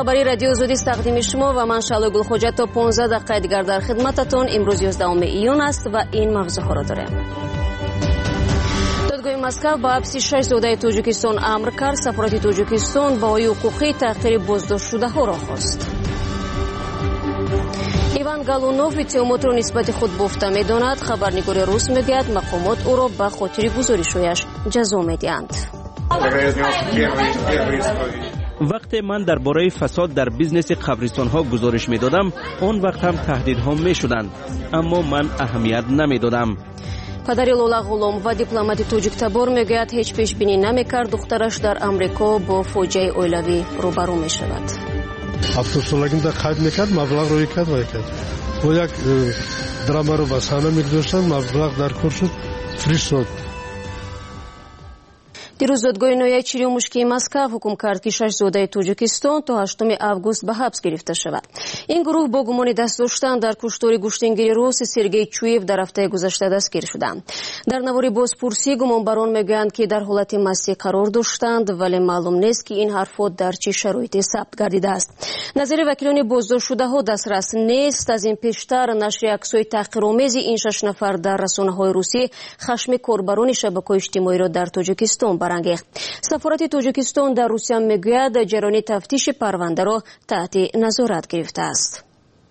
خبری رادیو زودیست تقدیم شما و من شالو گلخوجت تا 15 دقیقه دیگر در خدمتتون. امروز 11 ایون است و این موضوع ها را داریم. دادگاه مسکو با حبس 6 زوده تاجیکستان امر کرد. سفارت تاجیکستان با حقوقی تأخیر بازداشت شده ها را خواست. ایوان گالونوف اتهامات را نسبت خود بافته می‌داند. خبرنگار روس میگوید مقامات او را به خاطر گزارش‌هایش جزا می‌دهند. وقتی من درباره فساد در بیزنس قبرستان‌ها گزارش می‌دادم، آن وقت هم تهدیدها می‌شدند، اما من اهمیت نمی‌دادم. پدر لولا غلام و دیپلمات توجیک تبار میگوید هیچ پیش بینی نمی‌کرد دخترش در امریکا با فاجعه اویلوی روبرو می‌شود. автосолагинда қайд мекард маблағ рӯй кард ва кард бо як драмаро ба саҳна мегузоштанд маблағ дар кор шуд фриш шуд. دیروز دادگاه نهایی چریوموشکی مسکو حکم کرد که 6 زوده تاجیکستان تا 8 آگوست به حبس گرفته شود. این گروه با گمان دست داشتن در کشتار گشتنگیر روس سرگئی چویف در هفته گذشته دستگیر شدند. در نوار بازپرسی گمانبران میگویند که در حالت مستی قرار داشتند ولی معلوم نیست که این حرفات در چه شرایطی ثبت گردیده است. نظر وکیلان بازداشت شده ها دسترس نیست. از این پیشتر نشر عکس‌های تحقیرآمیز این 6 نفر در رسانه‌های روسی خشم کاربران شبکه‌های اجتماعی را در تاجیکستان برانگیخت. سفارت تاجیکستان در روسیه میگوید جریان تفتیش پرونده را تحت نظارت گرفته است.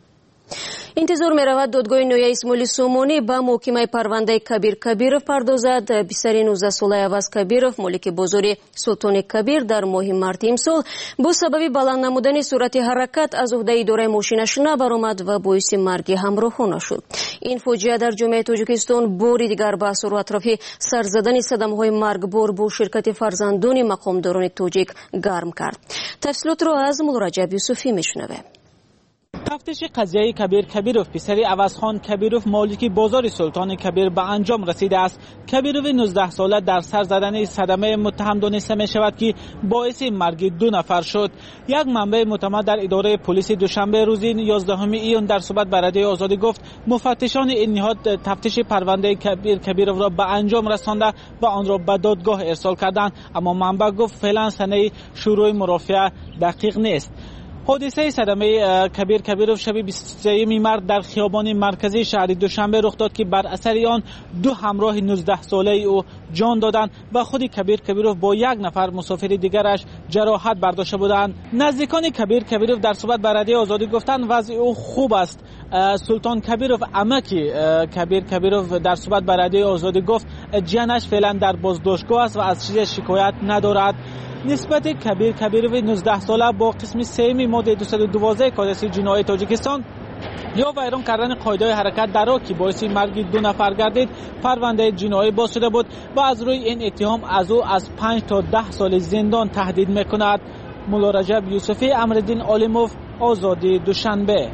انتظار می‌رود دادگاه نهایی اسماعیل سومانی به محکمه پرونده کبیر کبیروف پردازد. پسر 19 ساله عوض کبیروف مالک بازار سلطان کبیر در ماه مارت امسال با سبب بلند نمودن سرعت حرکت از عهده اداره ماشینش نبرآمد و باعث مرگ همراهانش شد. این فاجعه در جامعه تاجیکستان باری دیگر بحث و اطراف سر زدن صدمه‌های مرگبار با شرکت فرزندان مقامداران تاجیک گرم کرد. تفصیلات را از مولارجب یوسفی میشنویم. تفتیش قضیه کبیر کبیروف پسر عوضخان کبیروف مالک بازار سلطان کبیر به انجام رسیده است. کبیروف 19 ساله در سر زدن صدمه متهم دانسته می شود که باعث مرگ 2 نفر شد. یک منبع معتمد در اداره پلیس دوشنبه روز 11 ایون در صحبت با رادیو آزادی گفت مفتشان این نهاد تفتیش پرونده کبیر کبیروف را به انجام رسانده و آن را به دادگاه ارسال کردند، اما منبع گفت فعلا سنه شروع مرافعه دقیق نیست. حادثه صدمه کبیر کبیروف شب 23 مارس در خیابان مرکزی شهر دوشنبه رخ داد که بر اثر آن 2 همراه 19 ساله او جان دادند و خود کبیر کبیروف با 1 نفر مسافر دیگرش جراحت برداشته بودند. نزدیکان کبیر کبیروف در صحبت با رادیو آزادی گفتند وضع او خوب است. سلطان کبیروف عمک کبیر کبیروف در صحبت با رادیو آزادی گفت جانش فعلا در بازداشتگاه است و از چیز شکایت ندارد. نسبت کبیر کبیروف 19 ساله با قسم 3 ماده 212 کادر جنایی تاجیکستان یا ویران کردن قاعده حرکت در راه که باعث مرگ 2 نفر گردید پرونده جنایی باز شده بود و از روی این اتهام از او از 5 تا 10 سال زندان تهدید میکند. مولارجب یوسفی، امرالدین عالموف، آزادی دوشنبه.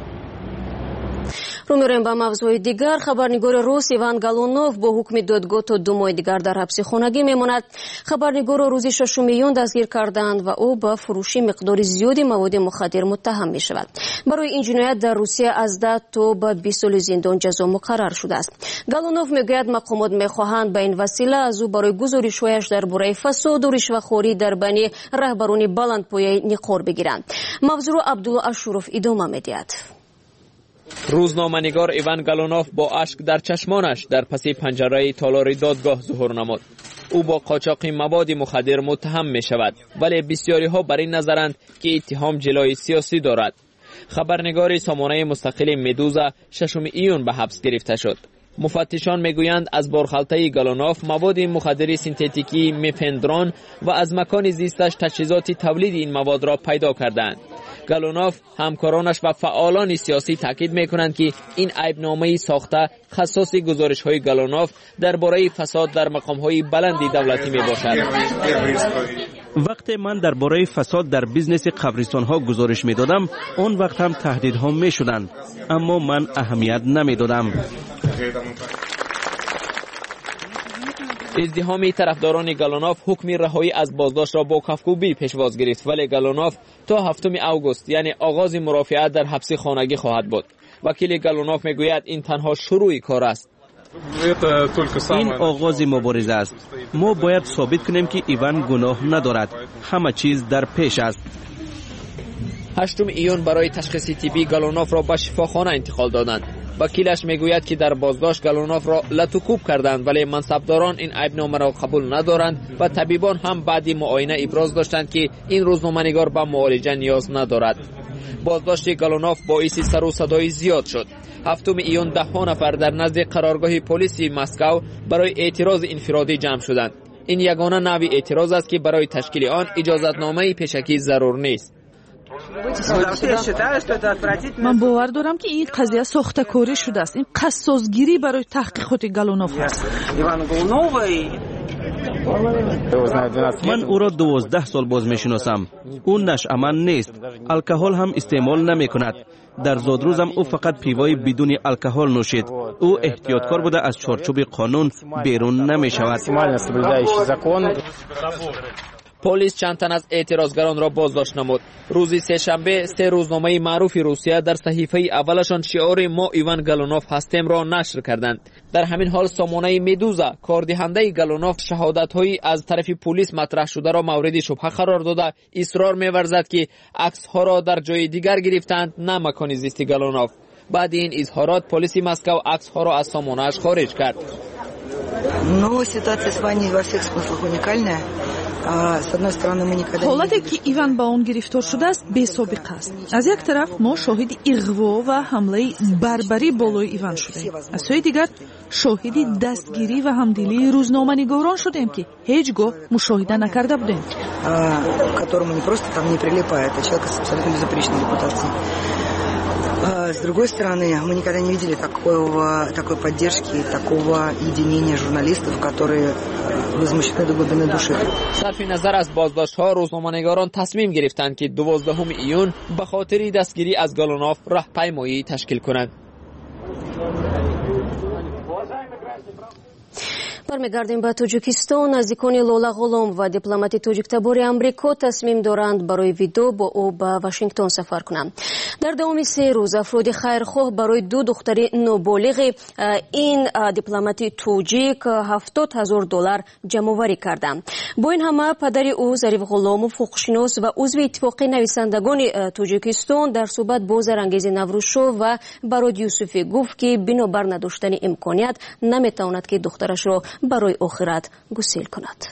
رو می‌رویم به موضوع دیگر. خبرنگار روس ایوان گالونوف با حکم دادگاه تا 2 ماه دیگر در حبس خانگی میماند. خبرنگار را روز 6 ایون دستگیر کردند و او با فروش مقدار زیادی مواد مخدر متهم می شود. برای این جنایت در روسیه از 10 تا به 20 سال زندان جزا مقرر شده است. گالونوف میگوید مقامات میخواهند به این وسیله از او برای گزارش‌هایش درباره فساد و رشوه‌خوری در بین رهبران بلندپایه نقار بگیرند. موضوع را عبدالله اشورف ادامه می‌دهد. روزنامه‌نگار ایوان گالونوف با اشک در چشمانش در پس پنجره تالار دادگاه ظهور نمود. او با قاچاق مواد مخدر متهم می شود، ولی بسیاری ها بر این نظرند که اتهام جلوی سیاسی دارد. خبرنگار سامانه مستقل مدوزا 6 ایون به حبس گرفته شد. مفتشان میگویند از بارخلطه گالونوف مواد مخدر سنتتیکی مفندرون و از مکان زیستش تجهیزات تولید این مواد را پیدا کردند. گالونوف همکارانش و فعالان سیاسی تاکید میکنند که این عیبنامه ساخته خصاص گزارش‌های گالونوف درباره فساد در مقام‌های بلندی دولتی میباشد. وقتی من درباره فساد در بیزنس قبرستان‌ها گزارش میدادم، آن وقت هم تهدیدها میشدند، اما من اهمیت نمیدادم. ازدحام طرفداران گالونوف حکم رهایی از بازداشت را با کفکوبی پیشواز گرفت، ولی گالونوف تا 7 آگوست یعنی آغاز مرافعه در حبس خانگی خواهد بود. وکیل گالونوف میگوید این تنها شروع کار است. این آغاز مبارزه است. ما باید ثابت کنیم که ایوان گناه ندارد. همه چیز در پیش است. 8 ایون برای تشخیص طبی گالونوف را به شفاخانه انتقال دادند. وکیلش میگوید که در بازداشت گالونوف را لطوکوب کردند، ولی منصبداران این عیبنامه را قبول ندارند و طبیبان هم بعد معاینه ابراز داشتند که این روزنامه‌نگار به معالجه نیاز ندارد. بازداشت گالونوف باعث سر و صدای زیاد شد. 7 ایون 10 نفر در نزد قرارگاه پلیس مسکو برای اعتراض انفرادی جمع شدند. این یگانه نوع اعتراض است که برای تشکیل آن اجازتنامه پیشکی ضرور نیست. من باور دارم که این قضیه ساخته‌کاری شده است. این قصاصگیری برای تحقیقات گالونوف است. من او را 12 سال باز میشناسم. او نشأمند نیست. الکل هم استعمال نمی کند. در زادروزم او فقط پیوای بدون الکل نوشید. او احتیاطکار بوده، از چارچوب قانون بیرون نمی شود. پلیس چند تن از اعتراضگران را بازداشت نمود. روز سه‌شنبه 3 روزنامه معروف روسیه در صحیفه اولشان شعار ما ایوان گالونوف هستیم را نشر کردند. در همین حال سامانه مدوزا کاردهنده گالونوف شهادت‌هایی از طرف پلیس مطرح شده را مورد شبهه قرار داده اصرار می‌ورزد که عکس‌ها را در جای دیگر گرفتند، نه مکان زیست گالونوف. بعد این اظهارات پلیس مسکو عکس‌ها را از سامانه‌اش خارج کرد. حالتی که ایوان با اون گرفتار شده است بی سابقه است. از یک طرف ما شاهد اغوا و حمله بربری بالای ایوان شدیم. از سوی دیگر شاهد دستگیری و همدلی روزنامه‌نگاران شدیم که هیچگاه مشاهده نکرده بودیم. С другой стороны, мы никогда не видели такой поддержки, такого единения журналистов, которые возмущены до глубины души. صرف نظر از بازداشت‌ها، روزنامه‌نگاران تصمیم گرفتند که 12 ایون به خاطر دستگیری از گالونوف راهپیمایی تشکیل کنند. برمیگردیم به تاجیکستان. نزدیکان لولا غلام و دیپلمات تاجیک تبار آمریکا تصمیم دارند برای ویدو با او به واشنگتن سفر کنند. در دوام 3 روز افراد خیرخواه برای 2 دختر نابالغ این دیپلمات تاجیک $70,000 جمع‌آوری کردند. با این همه پدر او ظریف غلاموف حقوق‌شناس و عضو اتفاق نویسندگان تاجیکستان در صحبت با زرانگیز نوروزشاه و براد یوسفی گفت که بنابر نداشتن امکانیت نمیتواند که دخترش را برای آخرت گسیل کند.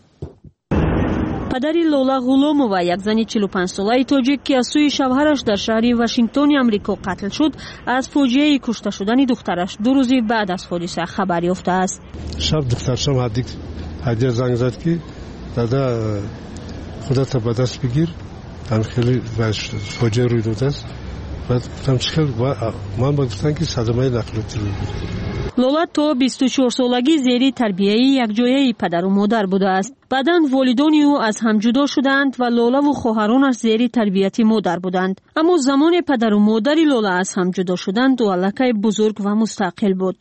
پدر لولا غلامووا، یک زن 45 ساله تاجیک که از سوی شوهرش در شهر واشنگتن آمریکا قتل شد، از فاجعه کشته شدن دخترش 2 روز بعد از حادثه خبر یافته است. شب دخترشم هدیه زنگ زد که دادا خودت به دست بگیر، هم خیلی فاجعه روی داده است. بعد گفتم چیکار؟ من گفتم که صدمه نقلیاتی روی داده. لولا تا 24 سالگی زیر تربیه یکجایی پدر و مادر بوده است. بعداً والدان او از هم جدا شدند و لولا و خواهرانش زیر تربیت مادر بودند. اما زمان پدر و مادر لولا از هم جدا شدند و علاقه بزرگ و مستقل بود.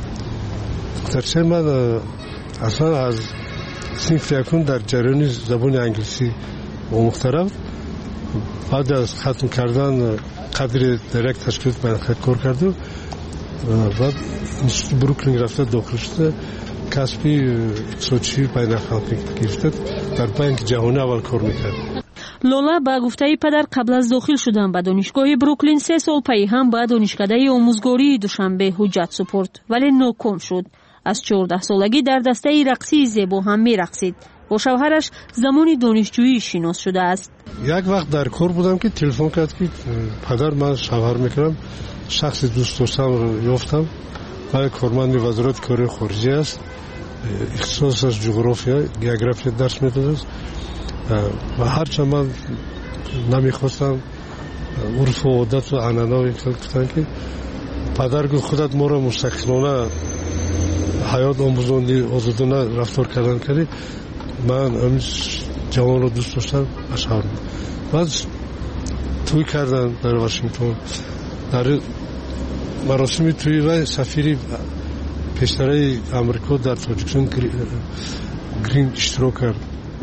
دخترچه من اصلا از صنف یکم در جریان زبان انگلیسی آموخته رفت. بعد از ختم کردن قدر درک تشکیلات بین‌المللی کار کرد و بعد اینستیتوت بروکلین رفته داخل شده، کسبی اقتصادی بین‌المللی گرفته، در بانک جهانی اول کار میکرد. لولا با گفته پدر قبل از داخل شدن به دانشگاه بروکلین 3 سال پی هم به دانشکده آموزگاری دوشنبه حجت سپرد، ولی ناکام شد. از 14 سالگی در دسته رقصی زیبا هم میرقصید. با شوهرش زمان دانشجویی شناس شده است. یک وقت در کار بودم که تلفن کرد که پدر من شوهر میکنم، شخص دوست داشتم رو یافتم و کارمند وزارت کار خارجه است، اختصاصش جغرافیا گیوگرافیا درس میداده و هرچند من نمیخواستم عرف و عادت و عنعنه گفتن که پدر گفت خودت ما رو مستقلانه حیات آموزاندی، آزادانه رفتار کردی، من همین جوان رو دوست داشتم اشعار. بعد توی کردن در واشنگتن، در مراسم توی و سفیر پیشتره امریکا در تاجیکستان گرین اشتراک کرد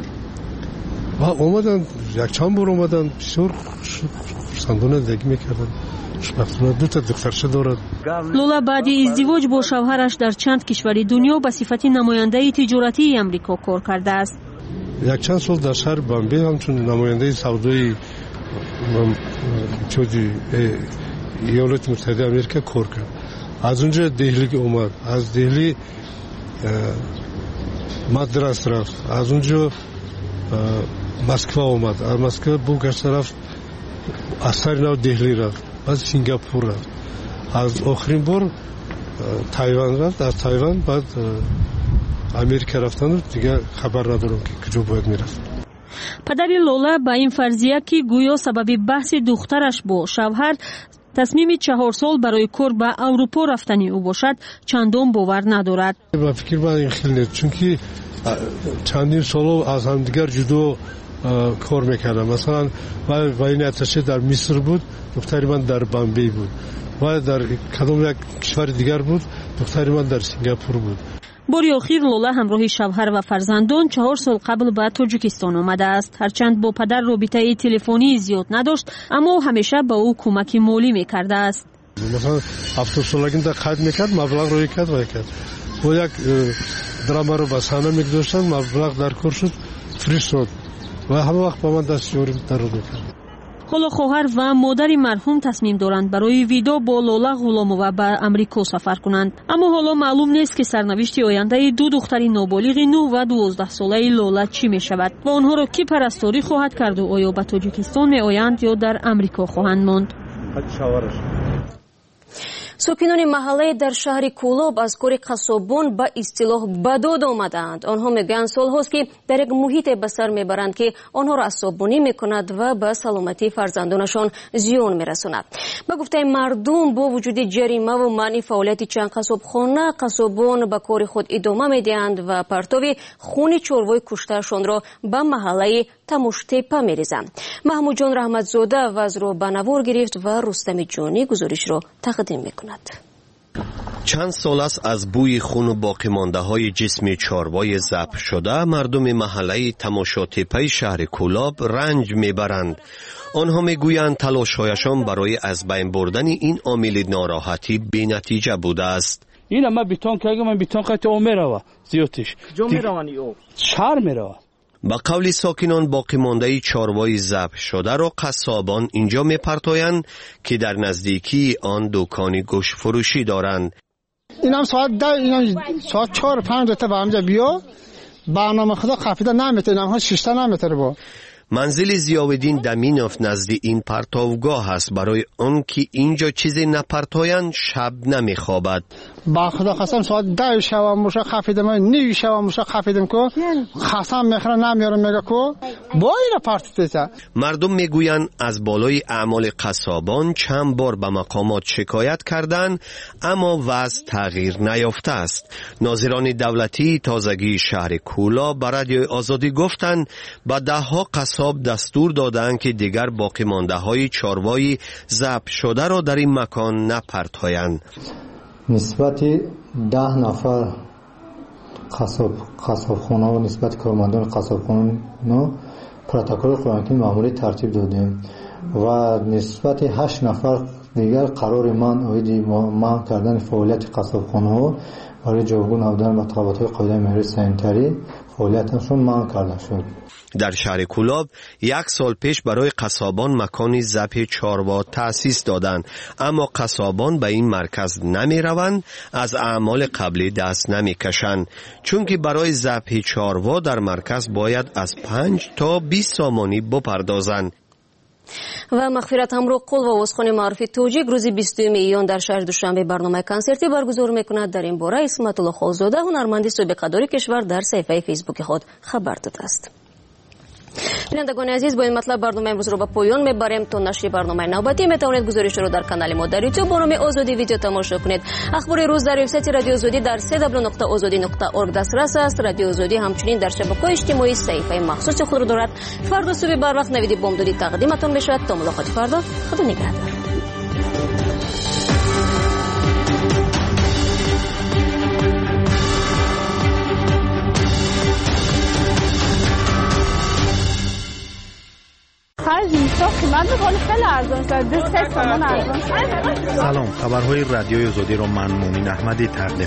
و آمدن، یک چند بار آمدن، بسیار خرسندانه زندگی میکردن. خوشبختانه 2 دخترچه دارد. لولا بعد ازدواج با شوهرش در چند کشور دنیا به صفت نماینده تجارتی امریکا کار کرده است. یک چند سال در شهر بامبی همچون نماینده سودای چودی ایالات متحده آمریکا کار کرد. از اونجا دهلی اومد، از دهلی مدرس رفت، از اونجا مسکو اومد، از مسکو بوگشت رفت، از سر دهلی رفت، بعد سینگاپور رفت، از آخرین بار تایوان رفت، از تایوان بعد امریکا رفتن. دیگه خبر ندارم که کجا باید میرفت. پدر لولا با این فرضیه که گویا سبب بحث دخترش با شوهر تصمیم 4 سال برای کار به اروپا رفتنی او باشد چندان باور ندارد. من فکر من این خیلی نیست، چون که چندین سال از هم دیگر جدا کار میکردم. مثلا وین اتشه در مصر بود، دختری من در بمبئی بود، و در کدام یک کشور دیگر بود، دختری من در سینگاپور بود. باری آخر لولا همراه شوهر و فرزندان 4 سال قبل به تاجیکستان آمده است. هرچند با پدر رابطه تلفنی زیاد نداشت، اما همیشه به او کمک مالی میکرده است. مثلا 7 سالگی قید میکرد، مبلغ رو کرد و کرد. با یک درام رو به صحنه میگذاشتن، مبلغ در کار شد، فرستاد و همه وقت با من دستیاری در میکرد. حالا خواهر و مادر مرحوم تصمیم دارند برای ویدا با لولا غلامова به امریکا سفر کنند. اما حالا معلوم نیست که سرنوشت آینده 2 دختر نابالغ 9 و 12 ساله لولا چی می شود و آنها را کی پرستاری خواهد کرد و آیا به تاجیکستان می آیند یا در امریکا خواهند ماند. ساکنان محله در شهر کولاب از کار قصابان به اصطلاح بداد آمدند. آنها میگویند سالهاست که در یک محیط به سر میبرند که آنها را عصبانی میکند و به سلامتی فرزندانشان زیان میرساند. به گفته مردم با وجود جریمه و منع فعالیت چند قصابخانه، قصابان به کار خود ادامه میدهند و پرتاب خون چروای کشتهشان را به محله تماشتپه میریزند. محمود جان رحمتزاده وضع را به نوار گرفت و رستم جانی گزارش را تقدیم میکند. چند سال است از بوی خون و باقی مانده های جسم چاروای ذبح شده مردم محله تماشاتپه شهر کولاب رنج میبرند. آنها میگویند تلاش‌هایشان برای از بین بردن این عامل ناراحتی بی‌نتیجه بوده است. این ما بیتون که من بیتون قط عمره زیاتش جو میروانی او شهر میرو. با قول ساکنان باقی مانده چاروای ذبح شده را قصابان اینجا میپرتایند که در نزدیکی آن دکانی گوشت فروشی دارند. اینم ساعت 10 اینم ساعت 4 5 تا به همجا بیا برنامه خدا خفیده نمیتونه، اینم 6 تا نمیتونه. با منزل ضیاءالدین دمینوف نزد این پرتاوگاه است. برای آن که اینجا چیزی نپرتایند شب نمیخوابد. با خدا قسم ساعت 10 شب موشه خفیدم، 9 شب موشه خفیدم که قسم میخره نمیارم میگه که با این پرتیته. مردم میگویند از بالای اعمال قصابان چند بار به مقامات شکایت کردند اما وضع تغییر نیافته است. ناظران دولتی تازگی شهر کولا به رادیوی آزادی گفتند با 10 قصاب دستور دادند که دیگر باقی مانده های چاروای ذبح شده را در این مکان نپرتایند. نسبت 10 نفر قصابخانه و نسبت کارمندان قصابخانه پروتکل قرنطینه معمولی ترتیب دادیم و نسبت 8 نفر دیگر قرار من کردن فعالیت قصابخانه ها برای جایگزین نبودن مطالبات قاعده معیار سانیتری فعالیتشون منع کرده شد. در شهر کولاب 1 سال پیش برای قصابان مکانی ذبح چاروا تأسیس دادند اما قصابان به این مرکز نمی روند، از اعمال قبلی دست نمی کشند چون که برای ذبح چاروا در مرکز باید از 5 تا 20 سامانی بپردازند. و مغفرت همراه قول و وزخانه معروف توجیک روز 20 میلیون در شهر دوشنبه برنامه کنسرتی برگزار میکند. در این باره اسمت الله خالزاده هنرمند سابقه‌دار کشور در صفحه فیسبوک خود خبر داده است. بینندگان عزیز با این مطلب برنامه امروز رو به پایان میبریم. تا نشر برنامه نوبتی میتوانید گزارش رو در کانال ما در یوتیوب با نام آزادی ویدیو تماشا کنید. اخبار روز در وبسایت رادیو آزادی در www.azadi.org دسترس است. رادیو آزادی همچنین در شبکه‌های اجتماعی صفحه مخصوص خود را دارد. فردا صبح بر وقت نوید بامدادی تقدیمتان میشود. تا ملاقات فردا، خدا نگهدار. سلام، خبرهای رادیوی آزادی را من مومن احمدی تقدیم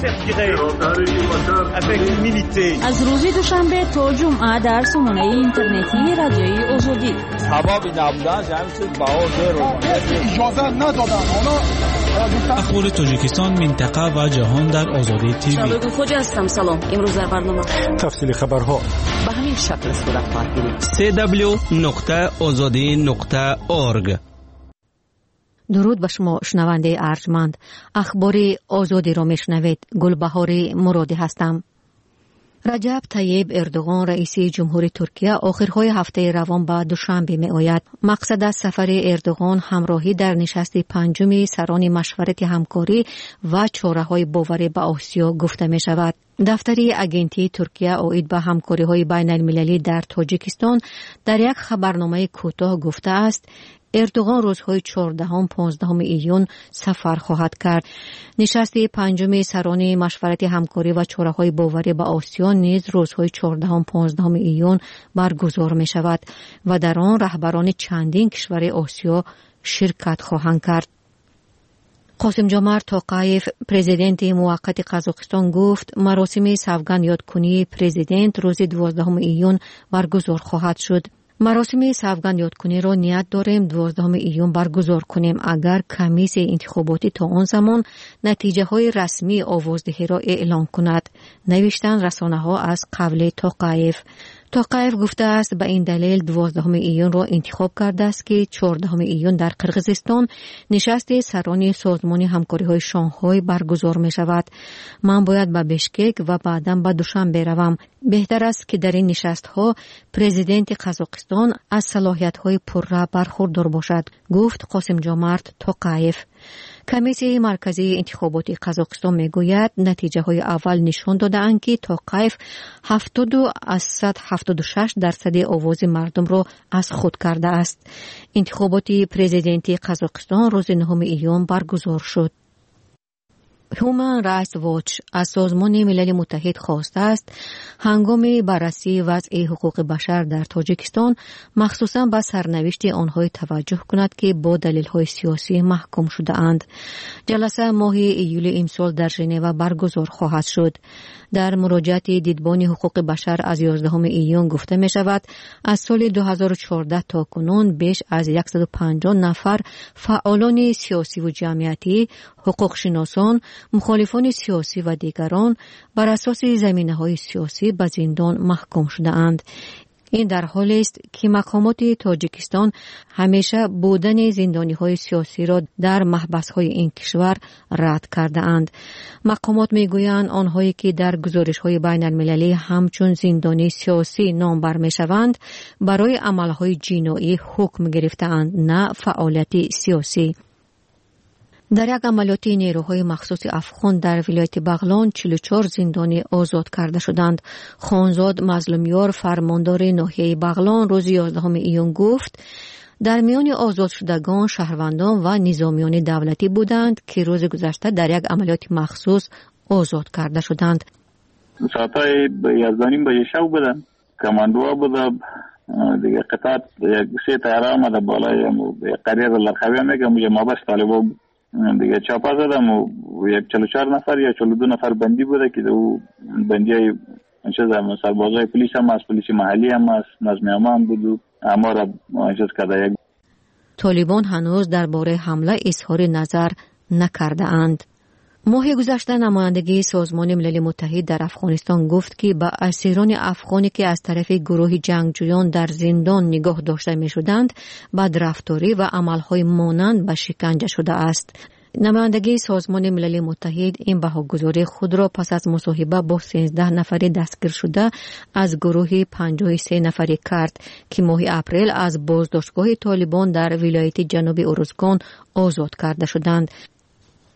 از روز دوشنبه تا جمعه در سامانه اینترنتی رادیوی آزادی. اخبار تاجیکستان، منطقه و جهان در آزادی تیوی. شبکه خوجا هستم. سلام. امروز در برنامه تفصیل خبرها به همین شکل صورت خواهد گرفت. www.azadi.org. درود به شما شنونده ارجمند. اخبار آزادی را میشنوید. گلبهار مرادی هستم. رجب طیب اردوغان رئیس جمهوری ترکیه آخرهای هفته روان به دوشنبه می آید. مقصد از سفر اردوغان همراهی در نشست پنجم سران مشورت همکاری و چاره‌های باوری به آسیا گفته می شود. دفتر اگنتی ترکیه اوید به همکاری‌های بین المللی در تاجیکستان در یک خبرنامه کوتاه گفته است اردوغان روزهای 14 و 15 ایون سفر خواهد کرد. نشست پنجم سران مشورت همکاری و چاره‌های باوری به آسیا نیز روزهای 14 و 15 ایون برگزار می شود و در آن رهبران چندین کشور آسیا شرکت خواهند کرد. قاسم جمعت توقایف پرزیدنت موقت قزاقستان گفت مراسم سوگند یادکنی پرزیدنت روز 12 ایون برگزار خواهد شد. مراسم سوگند یادکنی را نیت داریم 12 ایون برگزار کنیم اگر کمیسیون انتخاباتی تا آن زمان نتیجه های رسمی آوازدهی را اعلام کند، نوشتن رسانه ها از قول توقایف. توقایف گفته است به این دلیل 12 ایون را انتخاب کرده است که 14 ایون در قرقیزستان نشست سران سازمان همکاری های شانگهای برگزار می شود. من باید به بشکک و بعداً به دوشنبه بروم. بهتر است که در این نشست ها پرزیدنت قزاقستان از صلاحیت های پرره برخوردار باشد، گفت قاسم جمعت توقایف. کمیسیون مرکزی انتخاباتی قزاقستان میگوید نتیجه های اول نشان داده‌اند که توقایف 70.76% آواز مردم را از خود کرده است. انتخابات پرزیدنتی قزاقستان روز 9 ایون برگزار شد. هیومن رایتس واچ از سازمان ملل متحد خواسته است هنگام بررسی وضع حقوق بشر در تاجیکستان مخصوصاً به سرنوشت آنها توجه کند که با دلیل‌های سیاسی محکوم شده اند. جلسه ماه ایول امسال در ژنو برگزار خواهد شد. در مراجعت دیدبان حقوق بشر از 11 ایون گفته می شود از سال 2014 تا کنون بیش از 150 نفر فعالان سیاسی و جمعیتی، حقوق شناسان، مخالفان سیاسی و دیگران بر اساس زمینه‌های سیاسی به زندان محکوم شده اند. این در حالی است که مقامات تاجیکستان همیشه بودن زندانی‌های سیاسی را در محبس‌های این کشور رد کرده اند. مقامات می‌گویند آنهایی که در گزارش‌های بین المللی همچون زندانی سیاسی نامبر می‌شوند برای عمل‌های جنایی حکم گرفته‌اند، نه فعالیت سیاسی. در یک عملیات نیروهای مخصوص افغان در ولایت بغلان 44 زندانی آزاد کرده شدند. خانزاد مظلومیار فرماندار ناحیه بغلان روز 11 ایون گفت در میان آزاد شدگان شهروندان و نظامیان دولتی بودند که روز گذشته در یک عملیات مخصوص آزاد کرده شدند. ساعتای 11:30 بجه شب بودن. کماندوها بودن. دیگه قطعات یک سه تیاره آمده بالای قریه لرخوی میگه مجمع طالبا دیگه چاپا زدم و یک 44 نفر یا 42 نفر بندی بوده که دو بندی های سربازای پلیس هم از پلیس محلی هم از نظم امان بود اما را چیز کرده. طالبان هنوز درباره حمله اظهار نظر نکرده اند. ماه گذشته نمایندگی سازمان ملل متحد در افغانستان گفت که به اسیران افغانی که از طرف گروه جنگجویان در زندان نگاه داشته می شدند بدرفتاری و عملهای مانند به شکنجه شده است. نمایندگی سازمان ملل متحد این بهاگذاری خود را پس از مصاحبه با 13 نفر دستگیر شده از گروه 53 نفری کرد که ماه اپریل از بازداشتگاه طالبان در ولایت جنوب ارزگان آزاد کرده شدند.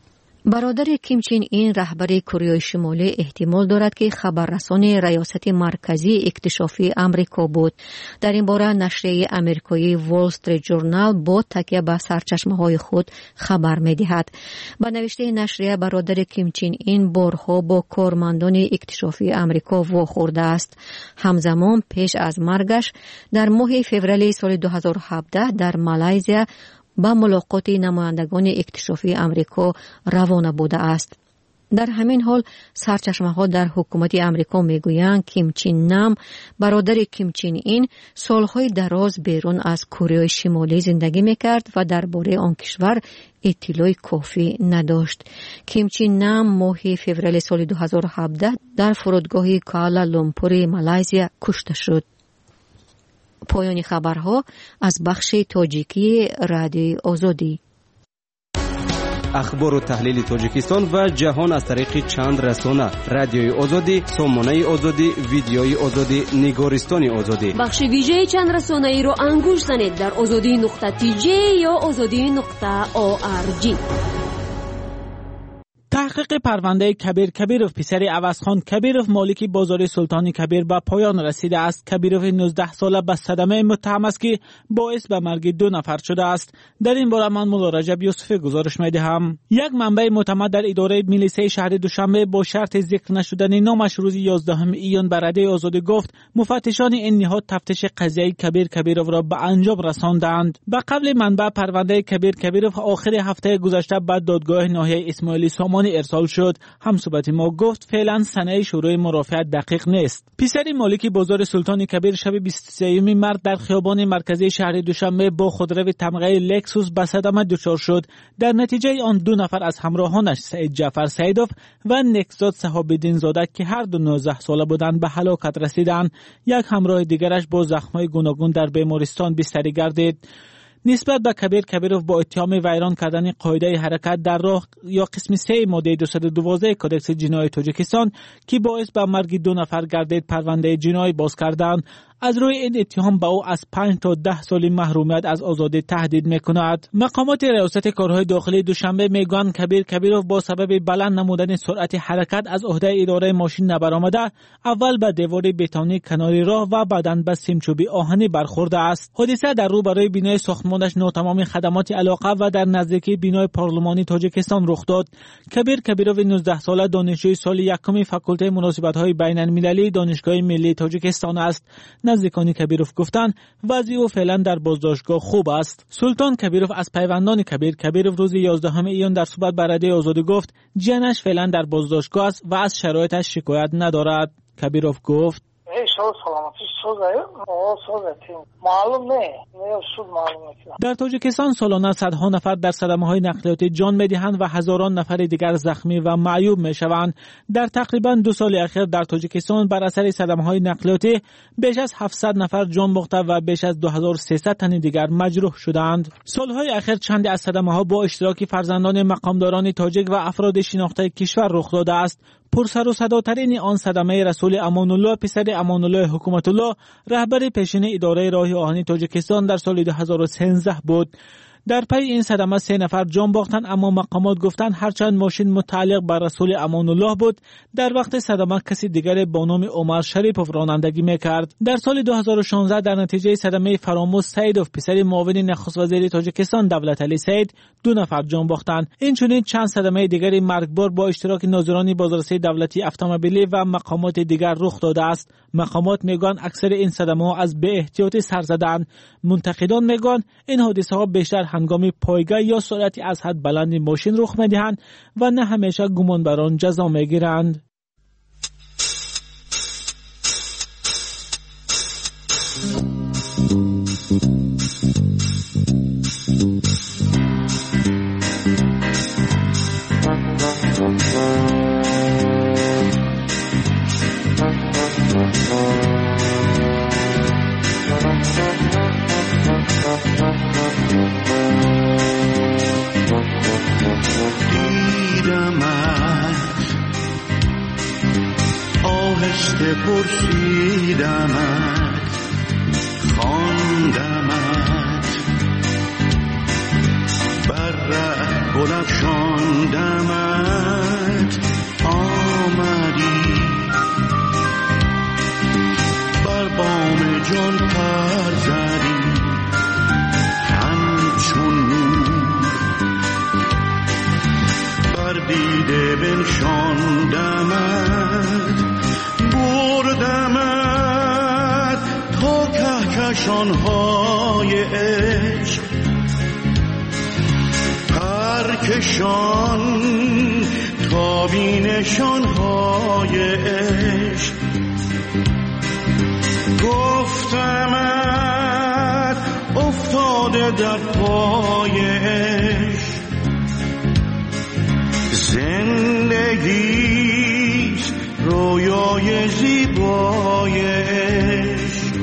برادر کیم چین این رهبر کره شمالی احتمال دارد که خبررسان ریاست مرکزی اکتشافی آمریکا بود. در این باره نشریه آمریکایی وال استریت ژورنال با تکیه به سرچشمه‌های خود خبر می‌دهد. با نوشته نشریه برادر کیم چین این بارها با کارمندان اکتشافی آمریکا واخورده است. همزمان پیش از مرگش در ماه فوریه سال 2017 در مالزیا با ملاقات نمایندگان اکتشافی آمریکا روانه بوده است. در همین حال سرچشمه‌ها در حکومت آمریکا میگویند کیم چین نام برادر کیم چین این سالهای دراز بیرون از کره شمالی زندگی میکرد و درباره آن کشور اطلاع کافی نداشت. کیم چین نام ماه فوریه سال 2017 در فرودگاه کوالالامپور مالزیا کشته شد. پایان خبرها از بخش تاجیکی رادیوی آزادی. اخبار و تحلیل تاجیکستان و جهان از طریق چند رسانه: رادیوی آزادی، سامانه آزادی، ویدیوی آزادی، نگارستان آزادی. بخش ویژه چند رسانه ای رو انگوش زنید در azadi.tj یا azadi.org. تحقیق پرونده کبیر کبیروف پسر عوضخان کبیروف مالک بازار سلطان کبیر به پایان رسیده است. کبیروف 19 ساله به صدمه متهم است که باعث به مرگ 2 نفر شده است. در این باره من مولا رجب یوسفی گزارش می‌دهم. یک منبع معتمد در اداره میلیسه شهر دوشنبه با شرط ذکر نشدن نامش روز 11 ایون به رادیوی آزادی گفت مفتشان این نهاد تفتیش قضیه کبیر کبیروف را به انجام رساندند. به قول منبع پرونده کبیر کبیروف آخر هفته گذشته به دادگاه ناحیه اسماعیلی سامان ارسال شد. همصحبت ما گفت فعلا سنه شروع مرافعت دقیق نیست. پسر مالک بازار سلطان کبیر شب 23 مارس در خیابان مرکزی شهر دوشنبه با خودرو تمغه لکسوس به صدمه دچار شد. در نتیجه آن 2 نفر از همراهانش سعید جعفر سیدوف و نکزاد صحاب‌الدین زاده که هر دو 19 ساله بودند به هلاکت رسیدند. یک همراه دیگرش با زخم‌های گوناگون در بیمارستان بستری گردید. نسبت به کبیر کبیروف با اتهام ویران کردن قاعده حرکت در راه یا قسم 3 ماده 212 کدکس جنایی تاجیکستان که باعث به مرگ 2 نفر گردید پرونده جنایی باز کردند. از روی این اتهام به او از 5 تا 10 سال محرومیت از آزادی تهدید میکند. مقامات ریاست کارهای داخلی دوشنبه میگویند کبیر کبیروف با سبب بلند نمودن سرعت حرکت از عهده اداره ماشین نبرآمده اول به دیوار بتونی کناری راه و بعداً به سیمچوبی آهنی برخورده است. حادثه در روبروی بینای ساختمانش ناتمام خدمات علاقه و در نزدیکی بینای پارلمانی تاجیکستان رخ داد. کبیر کبیروف 19 ساله دانشجوی سال یکم فاکولته مناسبت‌های بین‌المللی دانشگاه ملی تاجیکستان است. نزدیکان کبیروف گفتند وضع او فعلا در بازداشتگاه خوب است. سلطان کبیروف از پیوندان کبیر کبیروف روز 11 ایون در صحبت با رادیوی آزادی گفت جنش فعلا در بازداشتگاه است و از شرایطش شکایت ندارد. کبیروف گفت در تاجیکستان سالانه صدها نفر در صدمه‌های نقلیاتی جان می‌دهند و هزاران نفر دیگر زخمی و معیوب می‌شوند. در تقریباً 2 سال اخیر در تاجیکستان بر اثر صدمه‌های نقلیاتی بیش از 700 نفر جان باخته و بیش از 2300 تن دیگر مجروح شدند. سالهای اخیر چند از صدمه‌ها با اشتراک فرزندان مقامداران تاجیک و افراد شناخته کشور رخ داده است. پرسر و صداترین آن صدمه رسول امان الله پسر امان الله حکومت الله رهبر پیشین اداره راه آهنی تاجیکستان در سال 2013 بود. در پی این صدمه 3 نفر جان باختند، اما مقامات گفتند هرچند ماشین متعلق بر رسول امان الله بود، در وقت صدمه کسی دیگر با نام عمر شریپوف رانندگی میکرد. در سال 2016 در نتیجه صدمه فراموش سیدوف پسر معاون نخست وزیر تاجیکستان دولت علی سید 2 نفر جان باختند. اینچنین چند صدمه دیگری مرگبار با اشتراک ناظران بازرسی دولتی اتومبیلی و مقامات دیگر رخ داده است. مقامات میگویند اکثر این صدمه‌ها از بی احتیاطی سر زدند. منتقدان میگویند این حادثه‌ها بیشتر هنگام پایگاه یا سرعتی از حد بلند ماشین رخ میدهند و نه همیشه گمانبران جزا میگیرند. پرسیدمت خواندمت بر ره گل افشاندمت بنشاندمت بردمت تا کهکشان‌های عشق پرکشان تا بینشان‌های عشق گفتمت افتاده در پای عشق زندگیست رویای زیبای عشق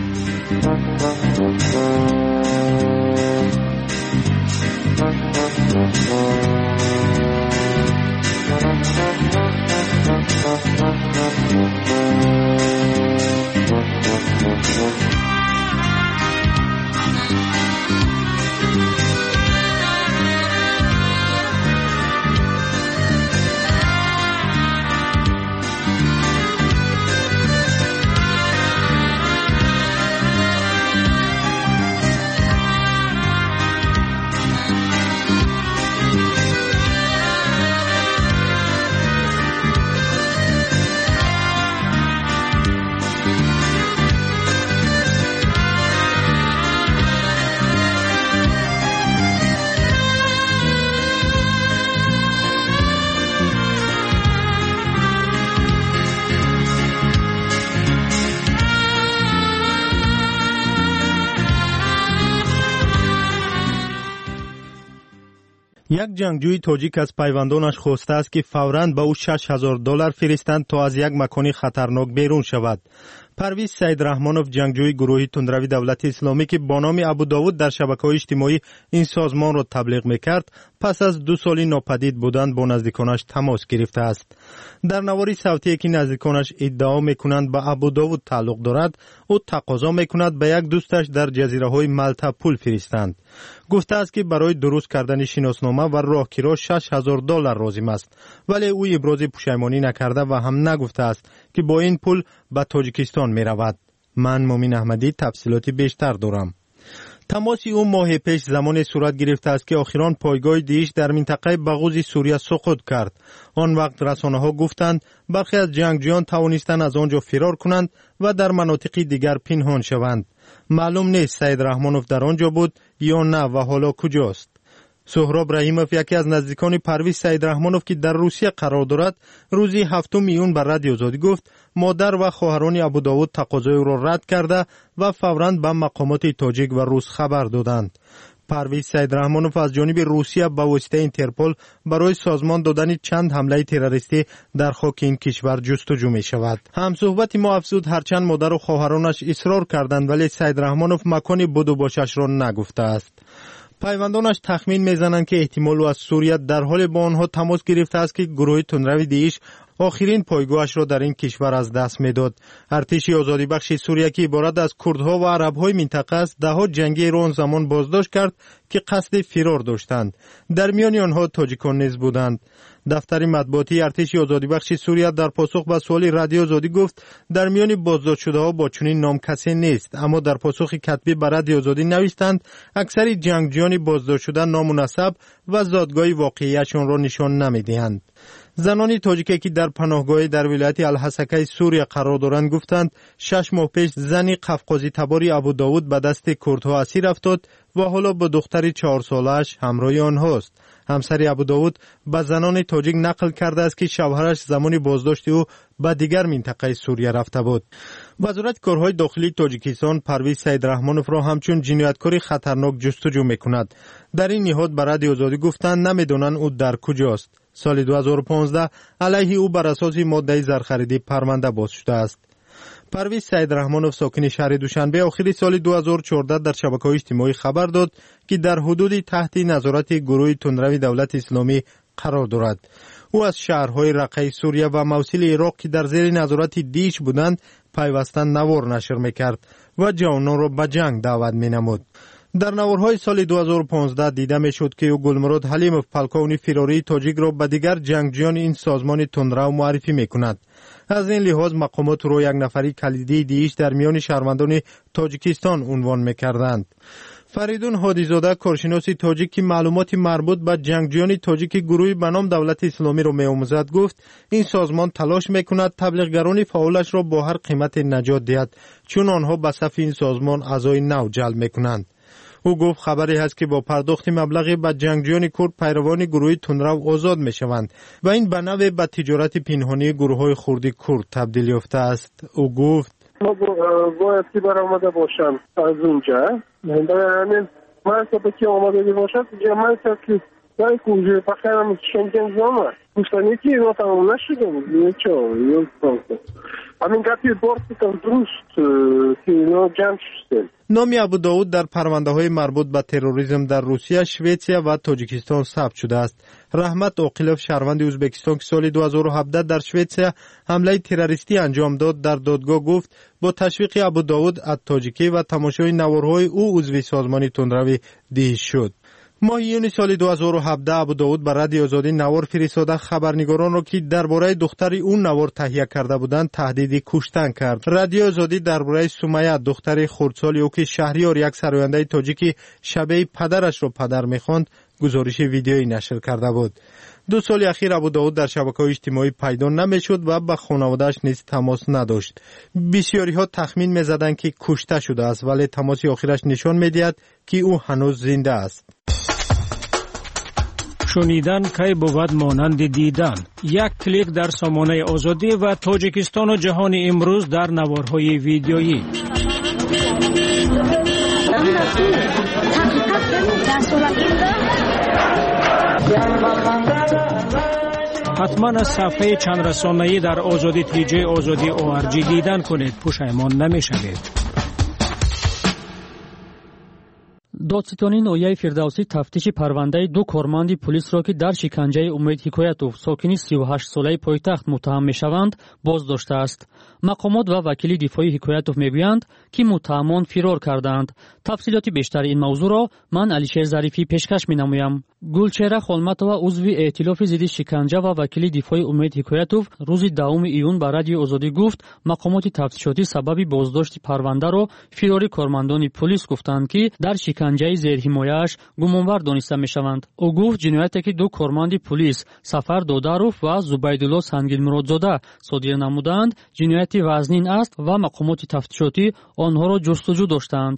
یک جنگجوی تاجیک از پیوندانش خواسته است که فوراً به او $6,000 فرستند تا از یک مکان خطرناک بیرون شود. پرویز سید رحمانوف جنگجوی گروه تندروی دولت اسلامی که با نام ابوداود در شبکه‌های اجتماعی این سازمان را تبلیغ می‌کرد پس از 2 سال ناپدید بودن با نزدیکانش تماس گرفته است. در نواری صوتی که نزدیکانش ادعا می‌کنند به ابوداود تعلق دارد، او تقاضا می‌کند به یک دوستش در جزیره‌های مالتا پول فرستند. گفته است که برای درست کردن شناسنامه و راهگیری $6,000 لازم است، ولی او ابراز پشیمانی نکرده و هم نگفته است که با این پول به تاجیکستان می رود. من مومین احمدی تفصیلاتی بیشتر دارم. تماسی او ماه پیش زمان صورت گرفته است که آخران پایگاه داعش در منطقه بغوز سوریه سقوط کرد. آن وقت رسانه‌ها گفتند برخی از جنگجویان توانستند از آنجا فرار کنند و در مناطق دیگر پنهان شوند. معلوم نیست سید رحمانوف در آنجا بود یا نه و حالا کجاست. سهراب رحیموف یکی از نزدیکان پرویز سید رحمانوف که در روسیه قرار دارد روزی 7 میلیون بر رادیو آزادی گفت مادر و خواهران ابوداود تقاضای او را رد کرده و فوراً به مقامات تاجیک و روس خبر دادند. پرویز سید رحمانوف از جانب روسیه به واسطه اینترپل برای سازمان دادن چند حمله تروریستی در خاک این کشور جستجو می شود. همصحبت ما افزود هرچند مادر و خواهرانش اصرار کردند ولی سید رحمانوف مکان بود و باشش را نگفته است. پیوندانش تخمین میزنند که احتمال او از سوریه در حال با آنها تماس گرفته است که گروه تندروی داعش آخرین پایگاهش را در این کشور از دست میداد. ارتش آزادی بخش سوریه که عبارت از کردها و عربهای منطقه است دهها جنگی را آن زمان بازداشت کرد که قصد فرار داشتند. در میان آنها تاجیکان نیز بودند. دفتر مطبوعاتی ارتش آزادی بخش سوریه در پاسخ به سوال رادیو آزادی گفت در میان بازداشت شده ها با چنین نام کسی نیست، اما در پاسخ کتبی به رادیو آزادی نوشتند اکثر جنگجویان بازداشت شده نامناسب و زادگاه واقعیشان را نشان نمیدهند. زنان تاجیکی که در پناهگاه در ولایت الحسکه سوریه قرار دارند گفتند 6 ماه پیش زنی قفقازی تباری ابوداود به دست کردها اسیر افتاد و حالا با دختر 4 سالش همراه آنهاست. همسر ابوداود به زنان تاجیک نقل کرده است که شوهرش زمان بازداشت او به دیگر منطقه سوریه رفته بود. وزارت کارهای داخلی تاجیکستان پرویز سید رحمانوف را همچون جنایتکار خطرناک جستجو می‌کند. در این نهاد به رادیو آزادی گفتند نمی‌دانند او در کجاست. سال 2015 علیه او بر اساس ماده زرخریدی پرونده باز شده است. پرویز سید رحمانوف ساکن شهر دوشنبه آخر سال 2014 در شبکه‌های اجتماعی خبر داد که در حدود تحت نظارت گروه تندروی دولت اسلامی قرار دارد. او از شهرهای رقه سوریه و موصل عراق که در زیر نظارت داعش بودند پیوسته نوار نشر می‌کرد و جوانان را به جنگ دعوت می‌نمود. در نوارهای سال 2015 دیده می‌شد که گلمراد حلیموف پلکاون فراری تاجیک را به دیگر جنگجویان این سازمان تندرو معرفی می‌کند. از این لحاظ مقامات را یک نفری کلیدی داعش در میان شهروندان تاجیکستان عنوان می‌کردند. فریدون هادیزاده کارشناس تاجیک که معلومات مربوط به جنگجویان تاجیک گروهی به نام دولت اسلامی را می‌آموزد گفت این سازمان تلاش می‌کند تبلیغگران فعالش را با هر قیمت نجات دهد چون آنها به صف این سازمان اعضای نو جلب می‌کنند. او گفت خبری هست که با پرداخت مبلغی به جنگجویان کرد پیروان گروه تندرو آزاد می‌شوند و این به نوعی به تجارت پنهانی گروه‌های خردی کرد تبدیل یافته است. او گفت ما باید که برآمده باشم از اونجا برای همین مرتبه که آمده باشد جمعی که برای کنجه بخیرم شنگن زامن گوشتانی که اینا تمام نشدم یه همین گفتی بارت کن درست که اینا جمع شدن. نام ابوداود در پرونده های مربوط به تروریسم در روسیه، شویتسیا و تاجیکستان ثبت شده است. رحمت عاقلوف شهروند ازبکستان که سال 2017 در شویتسیا حمله تروریستی انجام داد در دادگاه گفت با تشویق ابوداود از تاجیکی و تماشای نوارهای او عضو سازمان تندروی دیه شد. ماه یونیو سال 2017 ابوداود بر رادیو آزادی نوار فرستاده خبرنگاران را که درباره دختری اون نوار تهیه کرده بودند تهدید کشتن کرد. رادیو آزادی درباره سمیه دختری خردسالی او که شهریار یک سراینده تاجیکی شبیه پدرش را پدر می‌خواند گزارش ویدیویی نشر کرده بود. 2 سال اخیر ابوداود در شبکه‌های اجتماعی پیدا نمی‌شد و با خانواده‌اش نیز تماس نداشت. بسیاری‌ها تخمین می‌زدند که کشته شده است ولی تماس آخرش نشان می‌دهد که او هنوز زنده است. شنیدن کی بود مانند دیدن. یک کلیک در سامانه آزادی و تاجیکستان و جهان امروز در نوارهای ویدیویی. حتما از صفحه چند رسانه‌ای در آزادی تیجه آزادی ORG دیدن کنید، پشیمان نمی‌شوید. دادستانی نویای فردوسی تفتیش پرونده 2 کارمند پلیس را که در شکنجه امید حکایتوف ساکن 38 ساله پایتخت متهم می‌شوند باز داشته است. مقامات و وکیل دفاعی حکایتوف می‌گویند که متهمان فرار کردند. تفصیلات بیشتر این موضوع را من علیشیر ظریفی پیشکش می‌نمایم. گلچهره خولمتова عضو ائتلاف ضد شکنجه و وکیل دفاعی امید حکایتوف روز 2 ایون به رادیو آزادی گفت مقامات تفتیشاتی سبب بازداشت پرونده را فرار کارمندان پلیس گفتند که در شکنجه زیرحمایه‌اش گمانبر دانسته می‌شوند. او گفت جنایتی که 2 کارمند پلیس سفر دوداروف و زبیدالله سنگین‌مرادزاده صادر نمودند جنایت وزنین است و مقامات تفتیشاتی آنها را جستجو داشتند.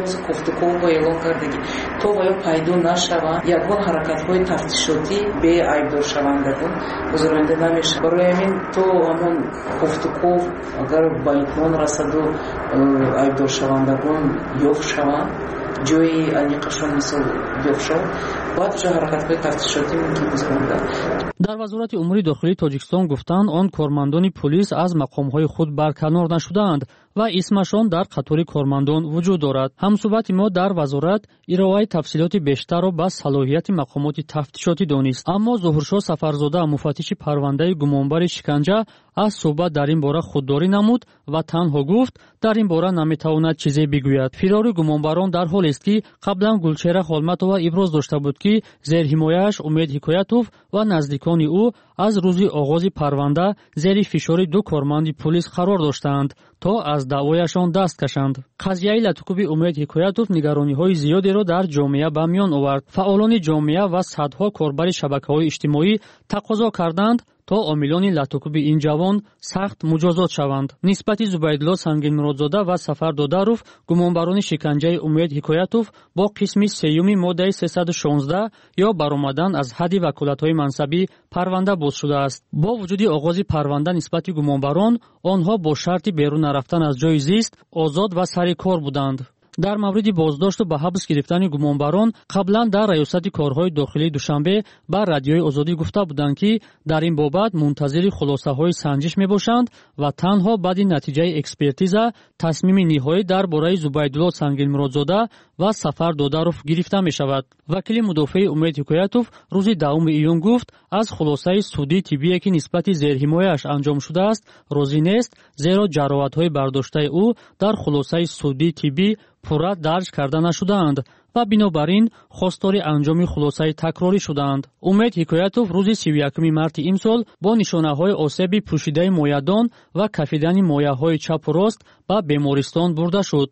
حرکت‌های تفتیشاتی به عیبدار شوندگان گزارنده نمیشه. برای همین تو همون گفتگو اگر با اتمام رسد و عیبدار شوندگان یافت شوند جای انیقشان مثل یافت شوند بعدش حرکت‌های تفتیشاتی ممکن گزارنده. در وزارت امور داخلی تاجیکستان گفتند آن کارمندان پلیس از مقام‌های خود برکنار نشدند و اسمشان در قطار کارمندان وجود دارد. همصحبت ما در وزارت ارائه تفصیلات بیشتر را به صلاحیت مقامات تفتیشاتی دانست. اما ظهورشاه سفرزاده مفتش پرونده گمانبر شکنجه از صحبت در این باره خودداری نمود و تنها گفت در این باره نمیتواند چیزی بگوید. فرار گمانبران در حالی است که قبلا گلچهره خولمتова ابراز داشته بود که زیر حمایه‌اش امید حکایتوف و نزدیکان او از روز آغاز پرونده زیر فشار 2 کارمند پلیس قرار داشتند تا از دعوایشان دست کشند. قضیه لطوکوب امید حکایتوف نگرانی‌های زیادی را در جامعه به میان آورد. فعالان جامعه و صدها کاربر شبکه‌های اجتماعی تقاضا کردند تا عاملان لطوکوب این جوان سخت مجازات شوند. نسبت زبیدالله سنگین‌مرادزاده و سفر دوداروف گمانبران شکنجه امید حکایتوف با قسم 3 ماده 316 یا برآمدن از حد وکالت‌های منصبی پرونده باز شده است. با وجود آغاز پرونده نسبت گمانبران آنها با شرط بیرون رفتن از جای زیست آزاد و سر کار بودند. در مورد بازداشت و به حبس گرفتن گمانبران قبلا در ریاست کارهای داخلی دوشنبه بر رادیوی آزادی گفته بودند که در این بابت منتظر خلاصه‌های سنجش میباشند و تنها بعد نتیجه اکسپرتیزا تصمیم نهایی درباره زبیدالله سنگین‌مرادزاده و سفر دوداروف گرفته می شود. وکیل مدافع امید حکایتوف روز 2 ایون گفت از خلاصه سودی طبی که نسبت زیرحمایه‌اش انجام شده است راضی نیست، زیرا جراحت‌های برداشته او در خلاصه سودی طبی پورا درج کرده نشدند و بنابراین خواستار انجام خلاصه تکراری شدند. امید حکایتوف روز 31 مارس امسال با نشانه‌های آسیب پوشیده مایه‌دان و کفیدن مایه‌های چپ و راست به بیمارستان برده شد.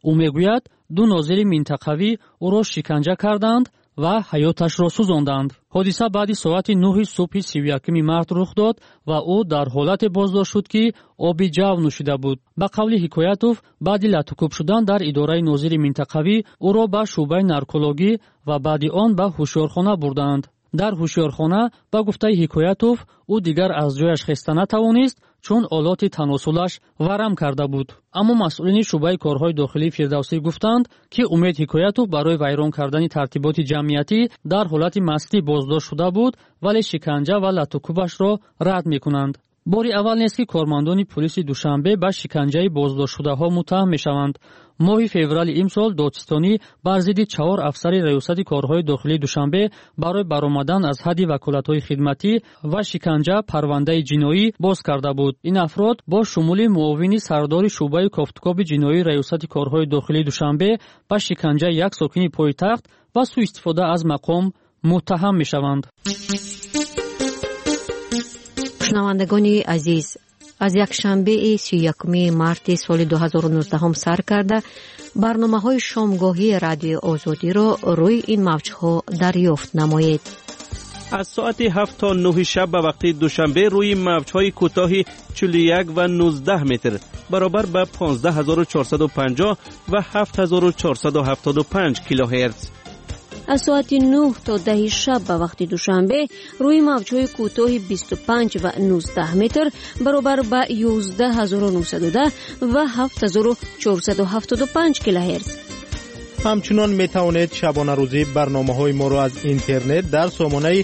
او میگوید دو ناظر منطقوی او را شکنجه کردند و حیاتش را سوزاندند. حادثه بعد ساعت 9 صبح 31 مارس رخ داد و او در حالت بازداشت شد که آب جو نوشیده بود. به قول حکایتوف بعد لاتوکوب شدن در اداره ناظر منطقوی او را به شعبه نارکولوژی و بعد آن به هوشیارخانه بردند. در هوشیارخانه به گفته حکایتوف او دیگر از جایش خسته نتوانست چون آلات تناسلش ورم کرده بود. اما مسئولین شعبه کارهای داخلی فردوسی گفتند که امید حکایتوف برای ویران کردن ترتیبات جمعیتی در حالت مستی بازداشت شده بود ولی شکنجه و لاتوکوبش را رد می‌کنند. باری اول نیست که کارمندان پلیس دوشنبه به شکنجه بازداشت شده ها متهم می‌شوند. ماه فوریه امسال دادستانی بر ضد 4 افسر ریاست کارهای داخلی دوشنبه برای برآمدن از حد وکالت‌های خدمتی و شکنجه پرونده جنایی باز کرده بود. این افراد با شمول معاون سردار شعبه کافتکاب جنایی ریاست کارهای داخلی دوشنبه به شکنجه یک ساکن پایتخت و سوء استفاده از مقام متهم می‌شوند. شنوندگان عزیز، از یک شنبه 31 مارس سال 2019 سر کرده برنامه‌های شامگاهی رادیو آزادی را روی این موج‌ها دریافت نمایید. از ساعت 7 تا 9 شب به وقت دوشنبه روی موج‌های کوتاه 41 و 19 متر برابر به 15450 و 7475 کیلوهرتز. از ساعت 9 تا 10 شب به وقت دوشنبه روی موج‌های کوتاه 25 و 19 متر برابر به 11910 و 7475 کیلوهرتز. همچنان می توانید شبانه روزی برنامه‌های ما را از اینترنت در سامانه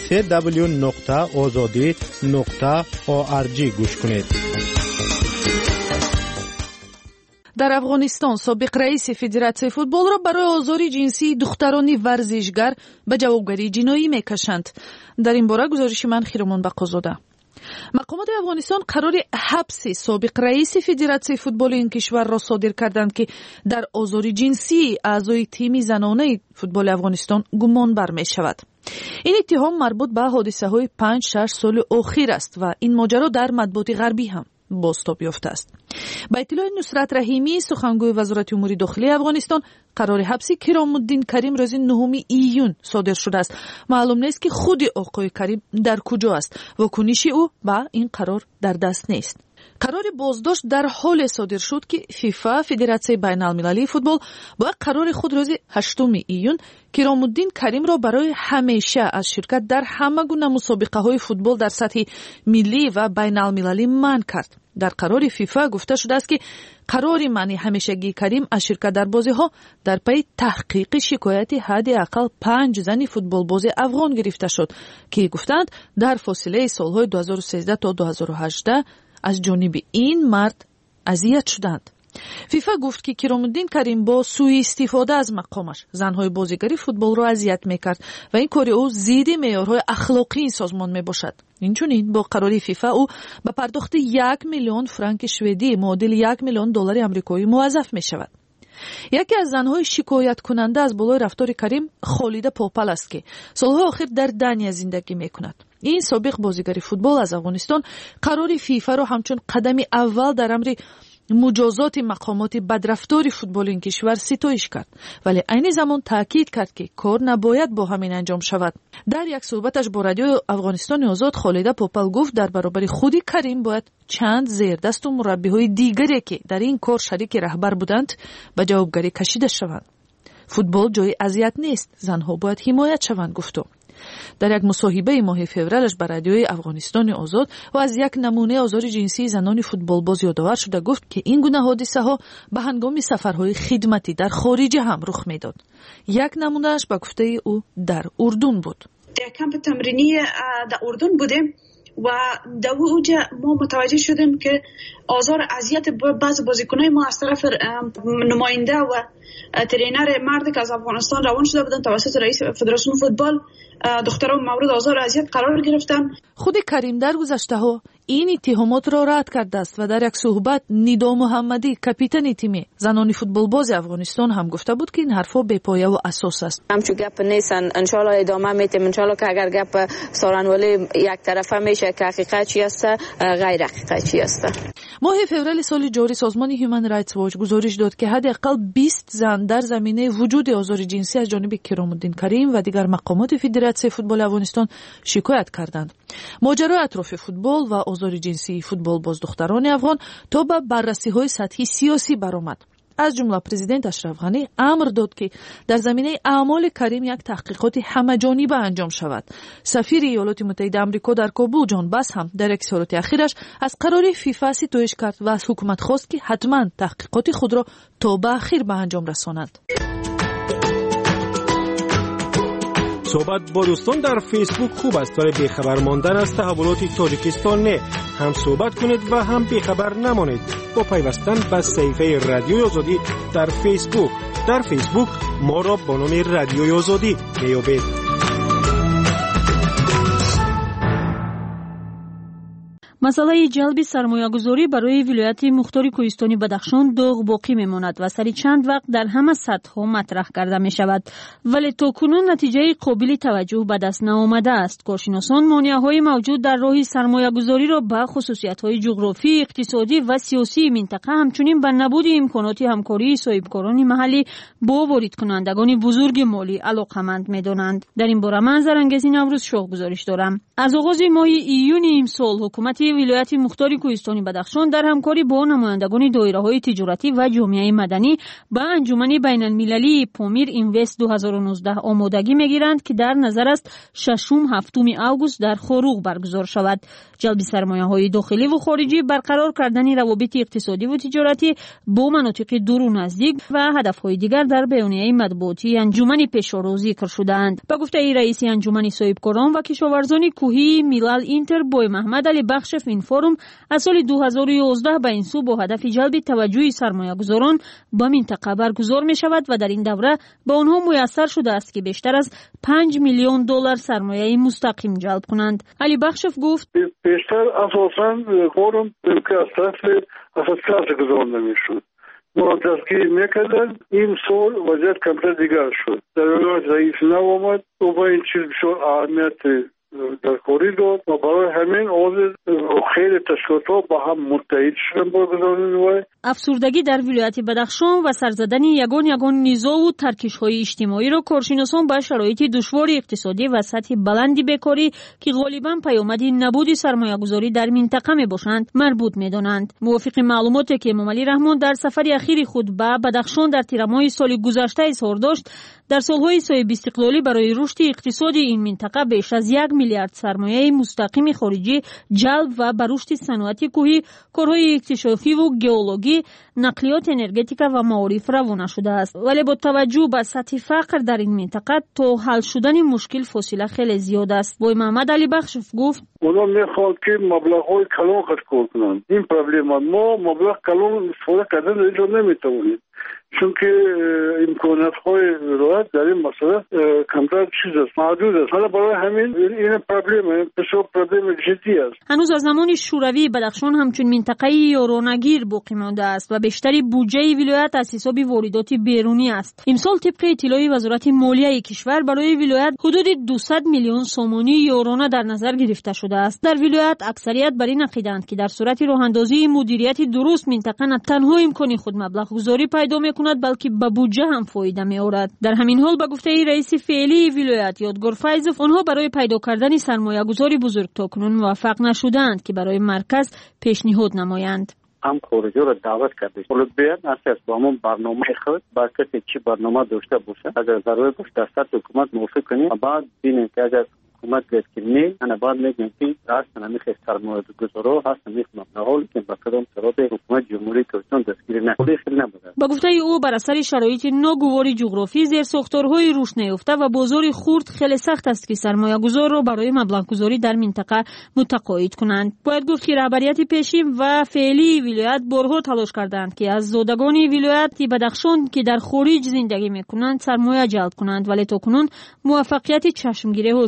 www.azadi.org گوش کنید. در افغانستان سابق رئیس فدراسیون فوتبال را برای آزار جنسی دختران ورزشگر به جوابگری جنایی میکشند. در این باره گزارش من خیرمان بقازاده. مقامات افغانستان قرار حبس سابق رئیس فدراسیون فوتبال این کشور را صادر کردند که در آزار جنسی اعضای تیم زنانه فوتبال افغانستان گمان بر می شود. این اتهام مربوط به حادثه های 5-6 سال اخیر است و این ماجرا در مطبوعات غربی هم بازتاب یافته است. با اطلاع نصرت رحیمی سخنگوی وزارت امور داخلی افغانستان قرار حبس کرام الدین کریم روز 9 ایون صادر شده است. معلوم نیست که خود آقای کریم در کجا است. واکنش او با این قرار در دست نیست. قرار بازداشت در حال صادر شد که فیفا فدراسیون بین المللی فوتبال با قرار خود روز 8 ایون کرام الدین کریم را برای همیشه از شرکت در همه گونه مسابقه های فوتبال در سطح ملی و بین المللی منع کرد. در قرار فیفا گفته شده است که قرار منع همیشگی کریم از شرکت در بازی ها در پی تحقیق شکایت حداقل 5 زن فوتبال باز افغان گرفته شد که گفتند در فاصله سالهای 2013 تا 2018 از جانب این مرد اذیت شدند. فیفا گفت که کرام الدین کریم با سوء استفاده از مقامش زنهای بازیگری فوتبال را اذیت میکرد و این کار او ضد معیارهای اخلاقی این سازمان میباشد. اینچنین با قرار فیفا او به پرداخت 1 میلیون فرانک شوئدی معادل 1 میلیون دلار آمریکایی موظف میشود. یکی از زنهای شکایت کننده از بالای رفتار کریم خالده پاپل است که سالهای آخر در دنیا زندگی میکند. این سابق بازیگر فوتبال از افغانستان قرار فیفا را همچون قدم اول در امر مجازات مقامات بدرفتاری فوتبال این کشور ستایش کرد، ولی عین زمان تاکید کرد که کار نباید با همین انجام شود. در یک صحبتش با رادیو افغانستان آزاد خالده پاپل گفت در برابر خودی کریم باید چند زیردست و مربی‌های دیگری که در این کار شریک رهبر بودند به جوابگری کشیده شوند. فوتبال جای اذیت نیست، زنها باید حمایت شوند گفت. در یک مصاحبه ماه فوریه‌اش با رادیوی افغانستان آزاد و از یک نمونه آزار جنسی زنان فوتبال باز یادآور شده گفت که این گونه حادثه ها به هنگام سفرهای خدمتی در خارج هم رخ میداد. یک نمونهش به گفته او در اردن بود. در کمپ تمرینی در اردن بودیم و در اونجا ما متوجه شدیم که آزار اذیت بعض بازیکنای ما از طرف نماینده و ترینر مرد که از افغانستان روان شده بودن توسط رئیس فدراسیون فوتبال دختران مورد آزار و اذیت قرار گرفتن. خود کریم در گذشته ها این اتهامات را رد کرده است و در یک صحبت ندا محمدی کاپیتان تیم زنان فوتبال باز افغانستان هم گفته بود که این حرفا بی‌پایه و اساس است. همچون گپ نیستن، ان شاء الله ادامه میتیم، ان شاء الله که اگر گپ سارنوالی یک طرفه میشه که حقیقت چی است غیر حقیقت چی است. ماه فوریه سال جاری سازمان هیومن رایتس واچ گزارش داد که حداقل 20 زن در زمینه وجود آزار جنسی از جانب کرام‌الدین کریم و دیگر مقامات فدراسیون فوتبال افغانستان شکایت کردند. ماجرای اطراف فوتبال و آزار جنسی فوتبال باز دختران افغان تا به بررسی‌های سطحی سیاسی برآمد. از جمله پرزیدنت اشرف غنی امر داد که در زمینه اعمال کریم یک تحقیقات همه‌جانبه انجام شود. سفیر ایالات متحده آمریکا در کابل جان باس هم در اظهارات اخیرش از قرار فیفا ستایش کرد و از حکومت خواست که حتما تحقیقات خود را تا به اخیر به انجام رساند. صحبت با دوستان در فیسبوک خوب است، ولی بیخبر ماندن از تحولات تاجیکستان نه. هم صحبت کنید و هم بیخبر نمانید با پیوستن به صفحه رادیوی آزادی در فیسبوک. در فیسبوک ما را با نام رادیوی آزادی میابید. مسئله جلب سرمایه‌گذاری برای ولایت مختار کوهستانی بدخشان داغ باقی میماند و سری چند وقت در همه سطح‌ها مطرح کرده می شود، ولی تاکنون نتیجه قابل توجه به دست نآمده است. کارشناسان مانع‌های موجود در راه سرمایه‌گذاری را به خصوصیت‌های جغرافی، اقتصادی و سیاسی منطقه همچنین به نبود امکانات همکاری صاحبکاران محلی با واردکنندگان بزرگ مالی علاقه‌مند می‌دانند. در این باره من زرنگزی نوروز شاه گزارش دارم. از آغاز ماه ایون امسال حکومت ولایت مختار کوهستانی بدخشان در همکاری با نمایندگان دایره‌های تجارتی و جامعه مدنی به انجمن بین‌المللی پامیر اینوست 2019 آمادگی می‌گیرند که در نظر است 6-7 آگوست در خاروغ برگزار شود. جلب سرمایه‌های داخلی و خارجی، برقرار کردن روابط اقتصادی و تجارتی با مناطق دور و نزدیک و هدف‌های دیگر در بیانیه مطبوعاتی انجمن پیش‌رو ذکر شده‌اند. به گفته رئیس انجمن صاحبکاران و کشاورزان کوهی میلال اینتر بوی محمد علی بخش این فروم از سال 2011 به این سو با هدف جلب توجه سرمایه‌گذاران به منطقه برگزار می شود و در این دوره به آنها میسر شده است که بیشتر از 5 میلیون دلار سرمایه مستقیم جلب کنند. علی بخشف گفت بیشتر اساساً فروم که از طرف اساسات گذارنده میشد. ما دستگیر میکردن. این سال وضعیت کمتر دیگر شد. در ولایت رئیس نو آمد و با این چیز بسیار اهمیت در کاری داد و برای همین خیلی تشکیلات با هم متحد شدن برگزاری. افسردگی در ولایت بدخشان و سرزدن یگان نزاع و ترکش‌های اجتماعی را کارشناسان به شرایط دشوار اقتصادی و سطح بلندی بیکاری که غالباً پیامد نبود سرمایه‌گذاری در منطقه میباشند مربوط می‌دانند. موافق معلوماتی که امام علی رحمان در سفر اخیر خود به بدخشان در تیر ماه سال گذشته اظهار داشت، در سالهای صاحب استقلالی برای رشد اقتصادی این منطقه بیش از 1 میلیارد سرمایه مستقیم خارجی جلب و به رشد صنعت کوهی، کارهای اکتشافی و گئولوژی، نقلیات، انرژتیک و معارف روانه شده است. ولی با توجه به سطح فقر در این منطقه تا حل شدن مشکل فاصله خیلی زیاد است. بوی محمد علی بخشف گفت اونا میخواد که مبلغ‌های کلان خرج کنند. این پروبلم ما مبلغ کلان استفاده کردن اجازه نمیتونیم، چون که امکانات‌های ولایت در این مسئله کمتر چیز است، محدود است. حالا برای همین این پروبلم جدی است. هنوز از زمان شوروی بدخشان همچون منطقه یارانگیر باقی مانده است و بیشتری بودجه ولایت از حساب واردات بیرونی است. امسال طبق اطلاع وزارت مالیه کشور برای ولایت حدود 200 میلیون سومانی یارانه در نظر گرفته شده است. در ولایت اکثریت بر این عقیده‌اند که در صورت راه‌اندازی مدیریت درست منطقه نه تنها امکان خود مبلغ گذاری پیدا می‌کند بلکه به بودجه هم فایده می‌آورد. در همین حال به گفته رئیس فعلی ولایت یادگار فیضوف، آنها برای پیدا کردن سرمایه‌گذاری بزرگ تاکنون موفق نشدند که برای مرکز پیشنهاد نمایند. هم خارجی را دعوت کرده ولی بیاد اساس با همون برنامه خود با کسی چی برنامه داشته باشه اگر ضرورت باشه در سطح حکومت موافق کنیم و بعد ببینیم که اگر حکومت گفت که نه انا بعد میگیم که اصلا نمیخواد سرمایه‌گذارا هست میخوام نهال که با کدام طرف حکومت جمهوری کردستان دستگیر نکنه خیلی نبوده. با گفته او بر اثر شرایط ناگوار جغرافی زیر ساختارهای رشد نیافته و بازار خرد خیلی سخت است که سرمایه‌گذار را برای مبلغ گذاری در منطقه متقاعد کنند. باید گفت که رهبریت پیشین و فعلی ولایت بارها تلاش کردند که از زادگان ولایت بدخشان که در خارج زندگی میکنند سرمایه جلب کنند، ولی تاکنون موفقیت چشمگیری حاصل نشده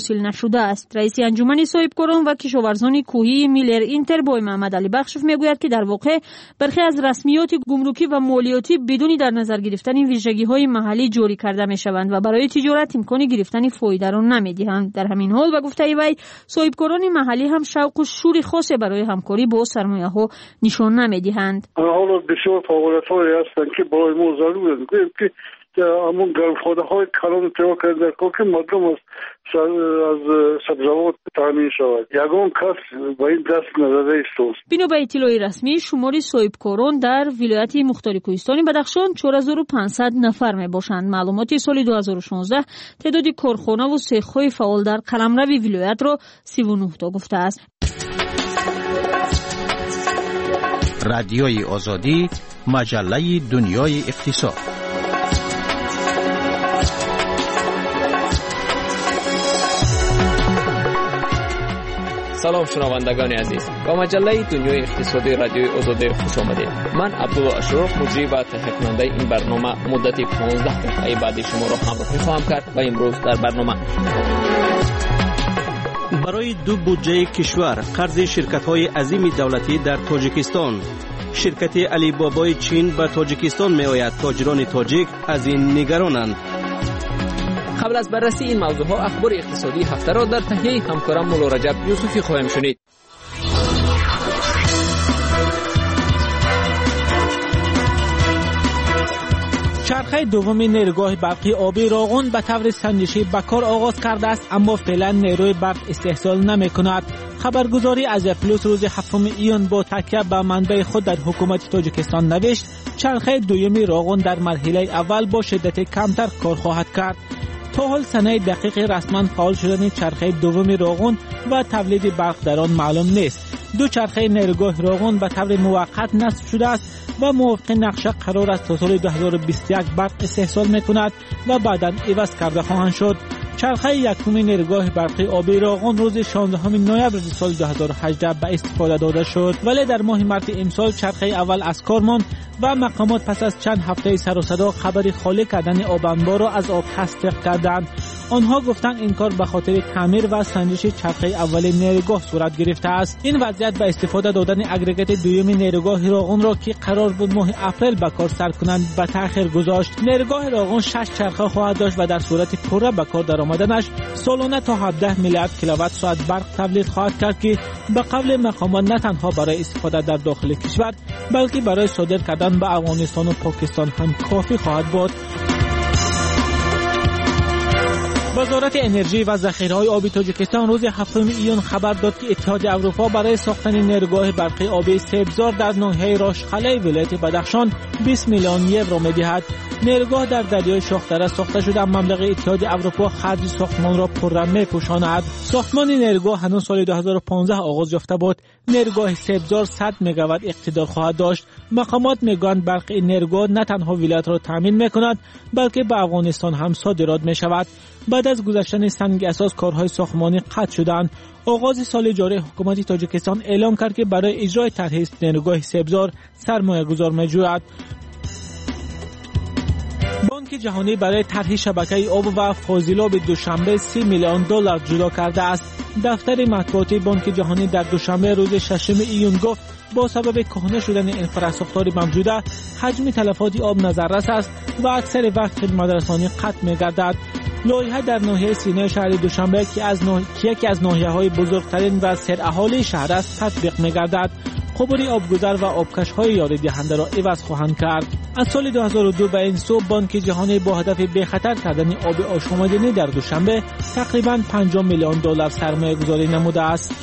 شده است. رئیس انجمن صاحبکاران و کشاورزان کوهی میلر اینتربوی محمد علی بخشوف میگوید که در واقع برخی از رسمیات گمرکی و مالیاتی بدون در نظر گرفتن ویژگی‌های محلی جاری کرده میشوند و برای تجارت امکان گرفتن فایده را نمیدهند. در همین حال و گفته وی صاحبکاران محلی هم شوق و شور خاصی برای همکاری با سرمایه‌ها نشان نمیدهند. حالا بسیار فعالیت‌هایی هستند که برای ما ضروره که همون گرمخورده‌های کلان تیار کرده در که مردم از سبزوات تامین شود. یگان کس به این دست نزده است. بنا به اطلاع رسمی شمار صاحبکاران در ولایت مختار کوهستان بدخشان 4500 نفر می باشند. معلومات سال 2016 تعداد کارخانه و سیخ‌های فعال در قلمرو ولایت را 39 تا گفته است. رادیوی آزادی، مجله دنیای اقتصاد. سلام شنوندگان عزیز، با مجله دنیای اقتصادی رادیوی آزادی خوش آمدید. من عبدالله اشرف، مجری و تهیه کننده این برنامه مدت 15 دقیقه بعد شما را همراهی خواهم کرد و امروز در برنامه برای دو بودجه کشور قرض شرکت‌های عظیم دولتی در تاجیکستان. شرکت علی بابای چین به تاجیکستان می‌آید. تاجران تاجیک از این نگرانند. قبل از بررسی این موضوعها اخبار اقتصادی هفته را در تهیه همکارم مولا رجب یوسفی خواهیم شنید. چرخه دوم نیروگاه برقی آبی راغون به طور سنجشی به کار آغاز کرده است، اما فعلا نیروی برق استحصال نمی‌کند. خبرگزاری ازیا پلوس روز 7 ایون با تکیه به منبع خود در حکومت تاجیکستان نوشت چرخه دوم راغون در مرحله اول با شدت کمتر کار خواهد کرد. تا حال سنه دقیق رسما فعال شدن چرخه دوم راغون و تولید برق در آن معلوم نیست. دو چرخه نیروگاه راغون به طور موقت نصب شده است و موافق نقشه قرار است تا سال 2021 برق استحصال میکند و بعدا عوض کرده خواهند شد. چرخه یکم نیروگاه برقی آبی راغون روز 16 نوامبر سال 2018 به استفاده داده شد، ولی در ماه مارس امسال چرخه اول از کار ماند و مقامات پس از چند هفته سر و صدا خبر خالی کردن آب انبار را از آب تصدیق کردند. آنها گفتند این کار به خاطر تعمیر و سنجش چرخه اول نیروگاه صورت گرفته است. این وضعیت به استفاده دادن اگریگات دوم نیروگاه راغون را که قرار بود ماه اپریل به کار سر کنند به تأخیر گذاشت. نیروگاه راغون 6 چرخه خواهد داشت و در صورت پوره به کار درآمدنش سالانه تا 17 میلیارد کیلووات ساعت برق تولید خواهد کرد که به قول مقامات نه تنها برای استفاده در داخل کشور بلکه برای صادر کردن به افغانستان و پاکستان هم کافی خواهد بود. وزارت انرژی و ذخیره‌های آبی تاجیکستان روز 7 ایون خبر داد که اتحاد اروپا برای ساختن نیروگاه برقی آبی سبزار در ناحیه راشقله ولایت بدخشان 20 میلیون یورو می‌دهد. نیروگاه در دریای شاخدره ساخته شده، مبلغ اتحاد اروپا خرج ساختمان را پررنگ می‌پوشاند. ساختمان نیروگاه هنوز سال 2015 آغاز یافته بود. نیروگاه سبزار 100 مگاوات اقتدار خواهد داشت. مقامات میگویند برق این نیروگاه نه تنها ولایت را تامین می‌کند بلکه به افغانستان هم صادرات می‌شود. بعد از گذشتن سنگ اساس کارهای ساختمانی قطع شدند. آغاز سال جاری حکومت تاجیکستان اعلام کرد که برای اجرای طرح نیروگاه سبزار سرمایه‌گذار می‌جوید. بانک جهانی برای طرح شبکه آب و فاضلاب دوشنبه 30 میلیون دلار جدا کرده است. دفتر مطبوعاتی بانک جهانی در دوشنبه روز 6 ایون گفت با سبب کهنه شدن انفراستراکچور موجوده حجم تلفات آب نظررس است و اکثر وقت خدمت‌رسانی قطع می‌گردد. لایحه در ناحیه سینه شهر دوشنبه که یکی از ناحیه‌های بزرگترین و سراحالی شهر است تطبیق می‌گردد. خبری آبگذر و آبکش‌های یاری دهنده را عوض خواهند کرد. از سال 2002 به این سو بانک جهانی با هدف بخطر کردن آب آشامیدنی در دوشنبه تقریباً 50 میلیون دلار سرمایه‌گذاری نموده است.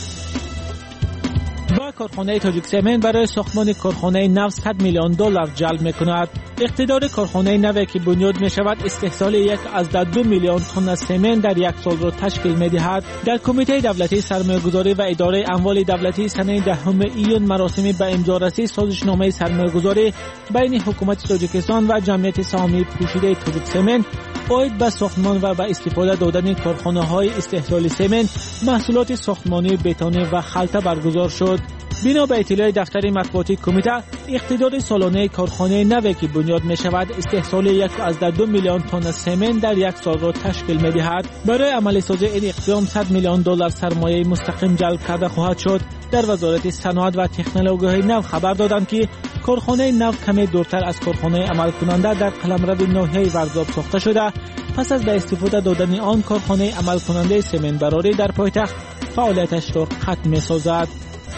کارخانه تاجیک سمنت برای ساختمان کارخانه نفت 100 میلیون دلار جلب می‌کند. اقتدار کارخانه نوی که بنیاد می‌شود استحصال 1.2 میلیون تن سمنت در یک سال را تشکیل می‌دهد. در کمیته دولتی سرمایه‌گذاری و اداره اموال دولتی سنه 10 ایون مراسم به امضارسی سازشنامه سرمایه‌گذاری بین حکومت تاجیکستان و جمعیت سهامی پوشیده تاجیک سمنت عاید به ساختمان و به استفاده دادن کارخانه‌های استحصال سمنت، محصولات ساختمانی، بتونی و خلطه برگزار شد. بنا به اطلاع دفتر مطبوعاتی کمیته، اقتدار سالانه کارخانه نوی که بنیاد می شود استحصال 1.2 میلیون تن سمن در یک سال را تشکیل می دهد. برای عملی سازی این اقدام 100 میلیون دلار سرمایه مستقیم جلب کرده خواهد شد. در وزارت صنعت و تکنولوژی نو خبر دادند که کارخانه نو کمی دورتر از کارخانه عمل کننده در قلمرو ناحیه ورزاب ساخته شده. پس از به استفاده دادن آن کارخانه عمل کننده سمن براری در پایتخت فعالیتش را ختم می سازد.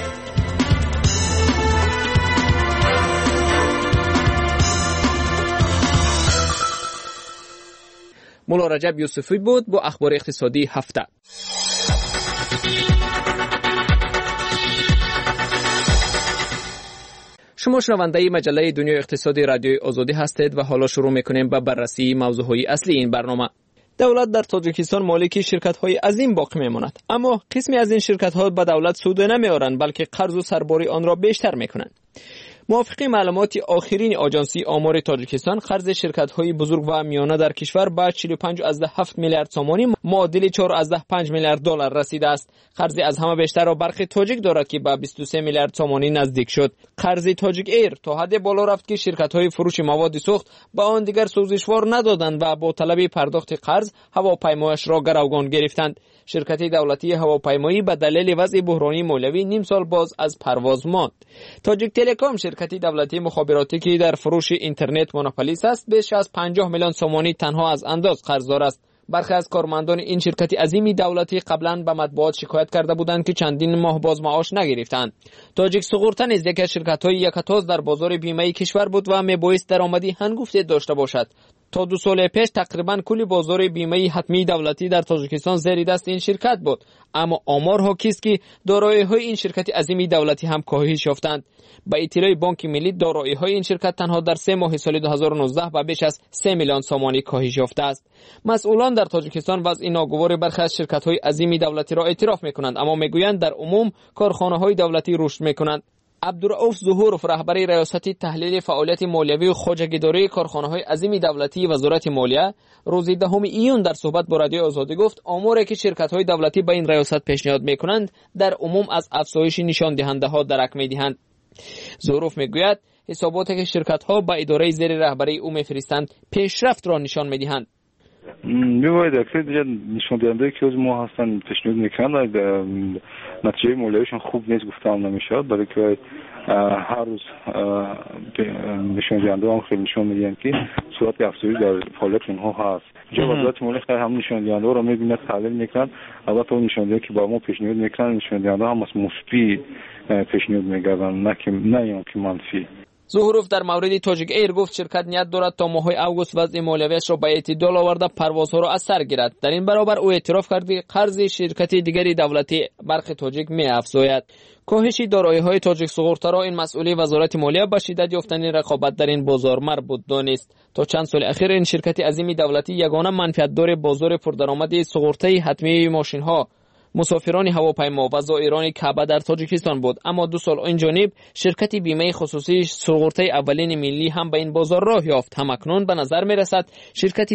مولا رجب یوسفی بود با اخبار اقتصادی هفته. شما شنونده مجله دنیای اقتصادی رادیوی آزادی هستید و حالا شروع میکنیم به بررسی موضوعهای اصلی این برنامه. دولت در تاجیکستان مالک شرکت‌های عظیم باقی میماند، اما قسمی از این شرکت‌ها به دولت سود نمیآورند بلکه قرض و سرباری آن را بیشتر میکنند. موافق معلومات آخرین آژانسی آمار تاجیکستان، قرض شرکت‌های بزرگ و میانه در کشور به 45.7 میلیارد سومانی معادل 4.5 میلیارد دلار رسیده است. قرض از همه بیشتر را برخی تاجیک دارد که به 23 میلیارد سومانی نزدیک شد. قرض تاجیک ایر تا حد بالا رفت که شرکت‌های فروش مواد سوخت به آن دیگر سوزشوار ندادند و با طلب پرداخت قرض هواپیمایش را گروگان گرفتند. شرکت دولتی هواپیمایی به دلیل وضع بحرانی مولوی نیم سال باز از پرواز ماند. تاجیک تلکام شرکت دولتی مخابراتی که در فروش اینترنت مونوپولیست است، بیش از 50 میلیون سومانی تنها از انداز قرضدار است. برخی از کارمندان این شرکت عظیمی دولتی قبلا به مطبوعات شکایت کرده بودند که چندین ماه باز معاش نگرفتند. تاجیک سقورتا نیز یکی از شرکت‌های یکتاز در بازار بیمه کشور بود و میبایست درآمدی هنگفته داشته باشد. تا 2 سال پیش تقریبا کل بازار بیمه حتمی دولتی در تاجیکستان زیر دست این شرکت بود، اما آمار حاکی است که دارایی‌های این شرکت عظیمی دولتی هم کاهش یافتند. با اطلاع بانک ملی دارایی‌های این شرکت تنها در 3 ماه سال 2019 به بیش از 3 میلیون سومانی کاهش یافته است. مسئولان در تاجیکستان وضع ناگوار برخی از شرکت‌های عظیمی دولتی را اعتراف می‌کنند، اما می‌گویند در عموم کارخانه‌های دولتی رشد می‌کنند. عبدالرؤوف ظهورف رهبر ریاست تحلیل فعالیت مالیوی و خواجگیداری کارخانه‌های عظیم دولتی وزارت مالیه روز 10 ایون در صحبت با رادیو آزادی گفت آماری که شرکت‌های دولتی به این ریاست پیشنهاد می‌کنند در عموم از افزایش نشان دهنده‌ها درک می‌دهند. ظهورف می‌گوید حساباتی که شرکت‌ها به اداره زیر رهبری او می‌فرستند پیشرفت را نشان می‌دهند. می‌باید اکثر دیگه نشان دهنده که از ما هستن پیشنهاد می‌کنند نتیجه مالیاتشون خوب نیست گفتم نمی‌شود، برای که هر روز نشان دهنده هم خیلی نشان می‌دهند که صورت افزایش در فعالیت اونها هست. جا وزارت مالیه خیلی هم نشان دهنده رو می‌بینه تحلیل می‌کنند، البته اون نشان دهنده که با ما پیشنهاد می‌کنند نشان دهنده هم مثبت پیشنهاد می‌گردند نه که منفی. ظهورف در مورد تاجیک ایر گفت شرکت نیت دارد تا ماه اوگوست وضع مالیویش را به اعتدال آورده پروازها را از سر گیرد. در این برابر او اعتراف کرد که قرض شرکت دیگری دولتی برخی تاجیک می‌افزاید. کاهش دارایی‌های تاجیک سقورتا را این مسئولی وزارت مالیه به شدت یافتن رقابت در این بازار مربوط دانست. تا چند سال اخیر این شرکت عظیم دولتی یگانه منفعت‌دار بازار پردرآمد سقورتای حتمی ماشین‌ها، مسافران هواپیما و زائران کعبه در تاجیکستان بود، اما 2 سال این جانب شرکت بیمه خصوصی سقورتای اولین ملی هم به این بازار راه یافت. همکنون به نظر میرسد شرکت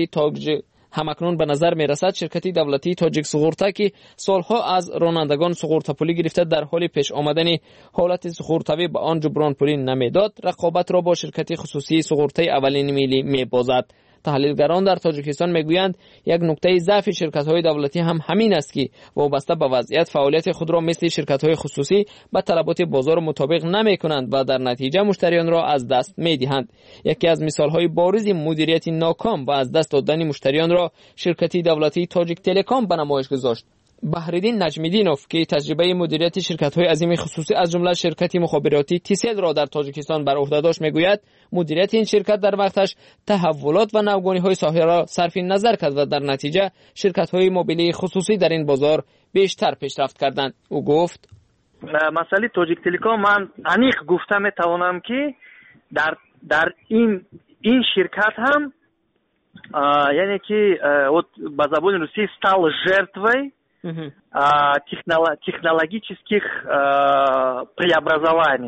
دولتی تاجیک سقورتا که سالها از رانندگان سقورتاپولی گرفته در حال پیش آمدن حالت سقورتاوی به آن جبران پولی نمیداد، رقابت را با شرکت خصوصی سقورتای اولین ملی میبازد. تحلیلگران در تاجیکستان میگویند یک نکته ضعف شرکت‌های دولتی هم همین است که وابسته به وضعیت فعالیت خود را مثل شرکت‌های خصوصی به طلبات بازار مطابق نمی‌کنند و در نتیجه مشتریان را از دست می‌دهند. یکی از مثال‌های بارز مدیریت ناکام و از دست دادن مشتریان را شرکت دولتی تاجیک تلکام به نمایش گذاشت. بحرالدین نجمیدینوف که تجربه مدیریت شرکت‌های عظیم خصوصی از جمله شرکت مخابراتی تیسل را در تاجیکستان بر عهده داشت میگوید مدیریت این شرکت در وقتش تحولات و نوگانی‌های ساحه را صرف نظر کرد و در نتیجه شرکت‌های موبیلی خصوصی در این بازار بیشتر پیشرفت کردند. او گفت مسئله تاجیک تلکام من انیق گفته میتوانم که در این شرکت هم یعنی که به زبان روسی стал жертвой технологических преобразований.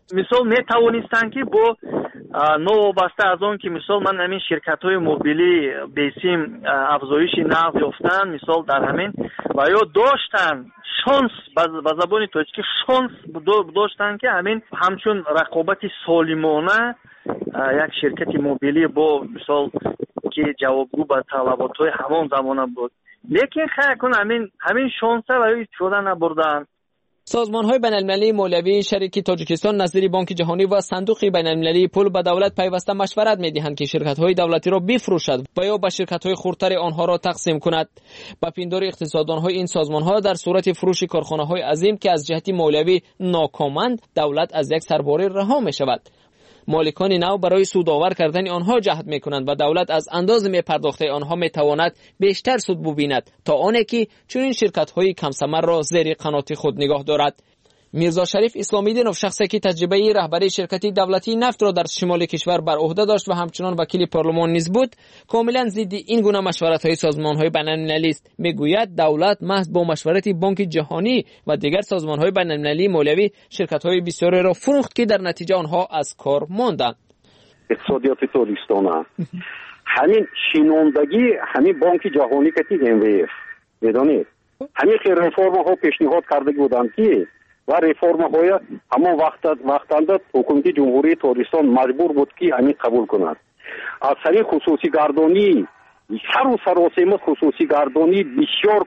مثال میتوانستند که با نوابسته از آن که مثال من همین شرکت های موبیلی بیسیم افزایش نقد یافتن مثال در همین و یا داشتن شانس با زبان تاجیکی شانس داشتن که همین همچون رقابت سالمانه یک شرکت موبیلی با مثال که جوابگو به طلبات های همان زمانه بود، لیکن خیلی کن همین شانس و شده نبردن. سازمان‌های بین‌المللی مولوی شریک تاجیکستان نظیر بانک جهانی و صندوق بین‌المللی پول به دولت پیوسته مشورت می‌دهند که شرکت‌های دولتی را بفروشد و یا به شرکت‌های خردتر آنها را تقسیم کند. با پندار اقتصاددان‌های این سازمان‌ها در صورت فروش کارخانه‌های عظیم که از جهت مولوی ناکامند، دولت از یک سرباری رها می‌شود. مالکان نو برای سودآور کردن آنها جهد میکنند و دولت از اندازه میپرداخته آنها میتواند بیشتر سود ببیند تا آنه که چنین شرکت‌های کم ثمر را زیر قنات خود نگاه دارد. میرزا شریف اسلامی‌دینov شخصی که تجربه رهبری شرکتی دولتی نفت را در شمال کشور بر عهده داشت و همچنان وکیل پارلمان نیز بود، کاملا ضد این گونه مشورت‌های سازمان‌های بین‌المللی است. میگوید دولت محض با مشورت بانک جهانی و دیگر سازمان‌های بین‌المللی مولوی شرکت‌های بسیاری را فروخت که در نتیجه آنها از کار ماندند. اقتصادیات توریستانه همین شینوندگی همین بانک جهانی که MVF میدونید همین رفرم‌ها پیشنهاد کرده بودند که و رفرم‌های همون وقتاند حکومت جمهوری تاجیکستان مجبور بود که همین قبول کند. از طریق خصوصی گردانی سراسیمه خصوصی گردانی بسیار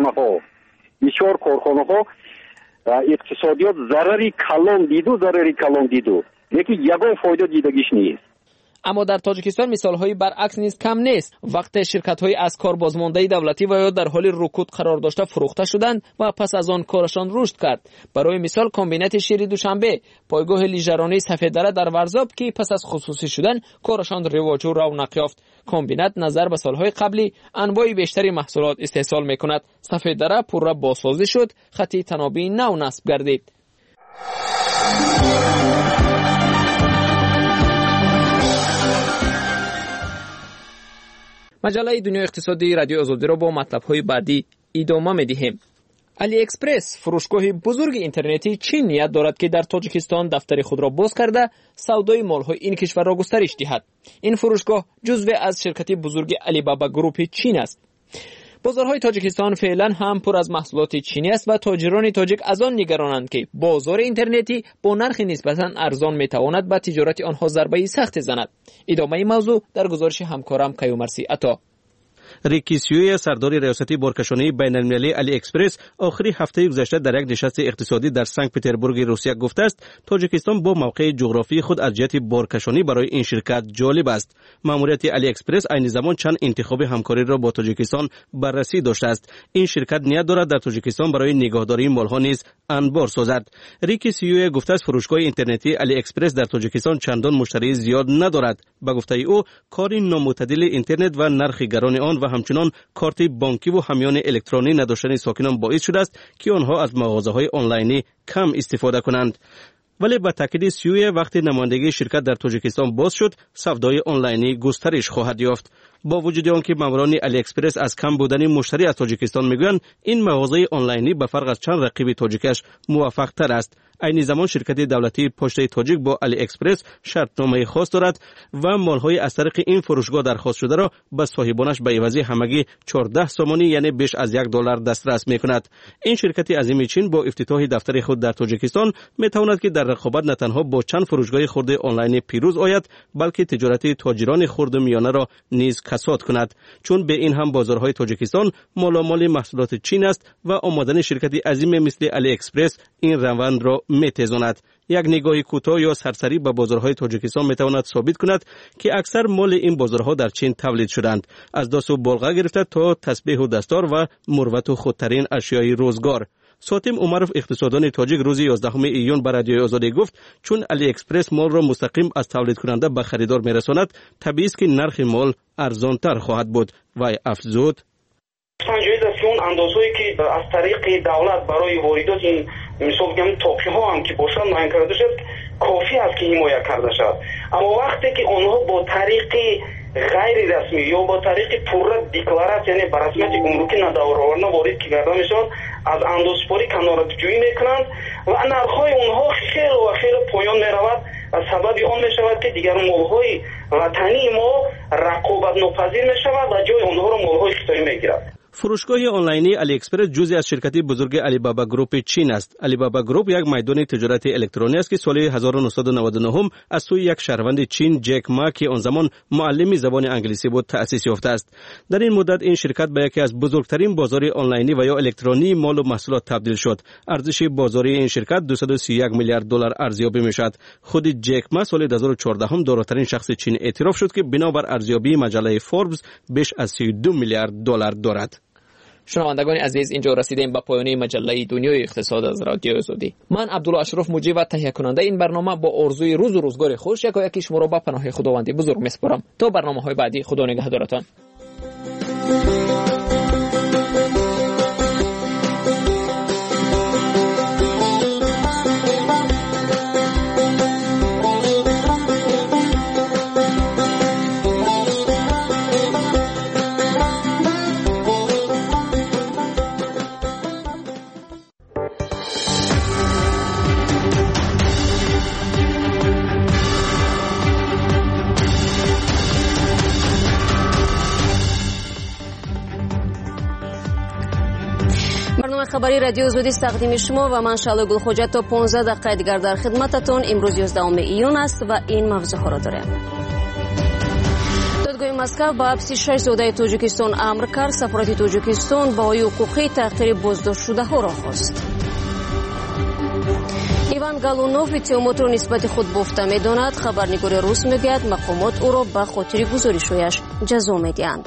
کارخانه‌ها اقتصادیات ضرری کلان دیدو لیکن یگان فایده دیدگیش نیست. اما در تاجیکستان مثال‌های برعکس نیز کم نیست. وقت شرکت‌های از کار بازمانده دولتی و یا در حال رکود قرار داشته فروخته شدند و پس از آن کارشان رشد کرد. برای مثال کمبینات شیر دوشنبه، پایگاه لیژرانی سفیددره در ورزاب که پس از خصوصی شدن کارشان رواج و رونق یافت. کمبینات نظر به سال‌های قبلی انواع بیشتری محصولات استحصال می‌کند. سفیددره پورا بازسازی شد، خطی تنابی نو نصب گردید. مجله دنیای اقتصادی رادیو آزادی را با مطلب‌های بعدی ادامه می‌دهیم. علی اکسپرس فروشگاه بزرگ اینترنتی چین نیت دارد که در تاجیکستان دفتر خود را باز کرده سودای مال‌های این کشور را گسترش دهد. این فروشگاه جزو از شرکت بزرگ علی بابا گروپ چین است. بازارهای تاجیکستان فعلا هم پر از محصولات چینی است و تاجران تاجیک از آن نگرانند که بازار اینترنتی با نرخ نسبتاً ارزان میتواند به تجارت آنها ضربه سخت زند. ادامه موضوع در گزارش همکارم کیومرسی عطا. ریکی سیوی سردار ریاستی بارکشانی بین‌المللی علی اکسپرس آخری هفته گذشته در یک نشست اقتصادی در سنت پترزبورگ روسیه گفته است تاجیکستان با موقع جغرافی خود از جهت بارکشانی برای این شرکت جالب است. ماموریت علی اکسپرس عین زمان چند انتخاب همکاری را با تاجیکستان بررسی داشته است. این شرکت نیت دارد در تاجیکستان برای نگهداری مال‌ها نیز انبار سازد. ریکی سیوی گفته است فروشگاه اینترنتی علی اکسپرس در تاجیکستان چندان مشتری زیاد ندارد. به گفته او کار نامعتدل اینترنت و نرخ گران آن و همچنان کارت بانکی و همیان الکترونی نداشتن ساکنان باعث شده است که آنها از مغازه‌های آنلاینی کم استفاده کنند. ولی با تاکید سیوی وقتی نمایندگی شرکت در تاجیکستان باز شد سودای آنلاینی گسترش خواهد یافت. با وجود آنکه ماموران علی اکسپرس از کم بودن مشتری از تاجیکستان میگویند این مغازه آنلاینی به فرق از چند رقیب تاجیکش موفق تر است. عین زمان شرکت دولتی پشت تاجیک با علی اکسپرس شرطنامه خاص دارد و مالهای از طریق این فروشگاه درخواست شده را به صاحبانش به عوض همگی 14 سومانی یعنی بیش از $1 دسترس میکند. این شرکت عظیم چین با افتتاح دفتر خود در تاجیکستان میتواند که در رقابت نه تنها با چند فروشگاه خرد آنلاین پیروز آید بلکه تجارت تاجران خرد میانه را نیز کساد کند، چون به این هم بازارهای تاجیکستان مالامال محصولات چین است و آمدن شرکتی عظیم مثل علی اکسپرس این روند را میتزاند. یک نگاه کوتاه یا سرسری به بازارهای تاجیکستان میتواند ثابت کند که اکثر مال این بازارها در چین تولید شدند، از داس و بلغه گرفته تا تسبیح و دستار و مروت و خودترین اشیای روزگار. ساتم عمرف اقتصاددان تاجیک روز 11 ایون به رادیوی آزادی گفت چون علی اکسپرس مال را مستقیم از تولید کننده به خریدار میرساند طبیعی است که نرخ مال ارزانتر خواهد بود. و افزود سنجید است که اون اندازه‌ای که از طریق دولت برای واردات این مثال بگم تاپی‌ها هم که باشن معین کرده شد کافی است که حمایت کرده شد. اما وقتی که آنها با طریق غیر رسمی یا با طریق پورا دیکلاراسیون یعنی به رسمیت گمرکی نداورانه وارد که کرده میشن از اندوسپوری کناره‌جویی میکنند و نرخ‌های اونها خیلی و خیلی پایین میرود و سبب آن میشود که دیگر مال‌های وطنی ما رقابت ناپذیر میشود و جای اونها را مال‌های خطایی میگیرد. فروشگاه آنلاینی علی اکسپرس جزئی از شرکت بزرگ علی بابا گروپ چین است. علی بابا گروپ یک میدان تجارت الکترونیکی است که سال 1999 از سوی یک شهروند چین جک ما که آن زمان معلم زبان انگلیسی بود تأسیس یافته است. در این مدت این شرکت به یکی از بزرگترین بازار آنلاینی و یا الکترونی مال و محصولات تبدیل شد. ارزش بازاری این شرکت 231 میلیارد دلار ارزیابی میشد. خود جک ما سال 2014 داراترین شخص چین اعتراف شد که بنابر ارزیابی مجله فوربس بیش از 32 میلیارد دلار دارد. شنوندگان عزیز، اینجا رسیدیم به پایان مجله دنیای اقتصاد از رادیو آزادی. من عبدالله اشرف مجری و تهیه کننده این برنامه با آرزوی روز و روزگار خوش یکی شما را به پناه خداوند بزرگ میسپارم. تا برنامه‌های بعدی، خدا نگهدارتان. خبری رادیو آزادی تقدیم شما و من شعله گلخوجه تا 15 دقیقه دیگر در خدمتتون. امروز 11 ایون است و این موضوعها را داریم. دادگاه مسکو با حبس 6 زاده تاجیکستان امر کرد. سفارت تاجیکستان با حقوقی تحقیر بازداشت شده ها را خواست. ایوان گالونوف اتهامات را نسبت خود بافته می‌داند. خبرنگار روس میگوید مقامات او را به خاطر گزارش‌هایش جزا می‌دهند.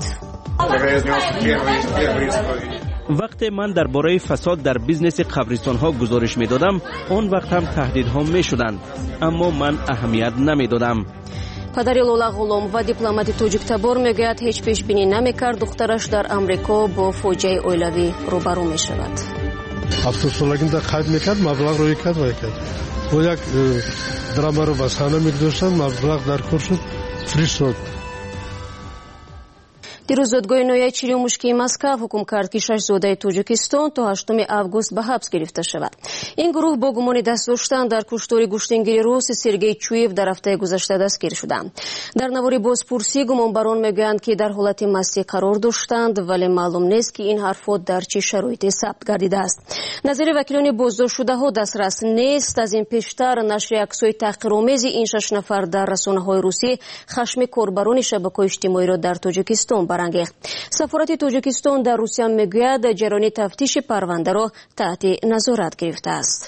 وقتی من درباره فساد در بیزنس قبرستان‌ها گزارش می‌دادم، آن وقت هم تهدیدها می‌شدند، اما من اهمیت نمی‌دادم. پدر لولا غلام و دیپلمات توجیک تبار میگوید هیچ پیش بینی نمی‌کرد دخترش در آمریکا با فوجای اویلوی روبرو می‌شود. افسوس‌ناک‌تر خرید می‌کرد، مبلغ رو کرد و کرد. و یک درام رو بسانه می‌گذاشتن، مبلغ در کار شد، فریز شد. دیروز دادگاه نهایی چریوموشکی مسکو حکم کرد که 6 زاده تاجیکستان تا 8 август به حبس گرفته شود. این گروه با گمان دست داشتن در کشتار گوشتنگیر روس سرگئی چویف در هفته گذشته دستگیر شدند. در نوار بازپرسی گمانبران میگویند که در حالت مستی قرار داشتند ولی معلوم نیست که این حرفات در چه شرایطی ثبت گردیده است. نظر وکیلان بازداشت شده ها دسترس نیست. از این پیشتر نشر عکس‌های تحقیرآمیز این 6 نفر در رسانه‌های روسی خشم کاربران شبکه‌های اجتماعی را در تاجیکستان برانگیخت. سفارت تاجیکستان در روسیه میگوید جریان تفتیش پرونده را تحت نظارت گرفته است.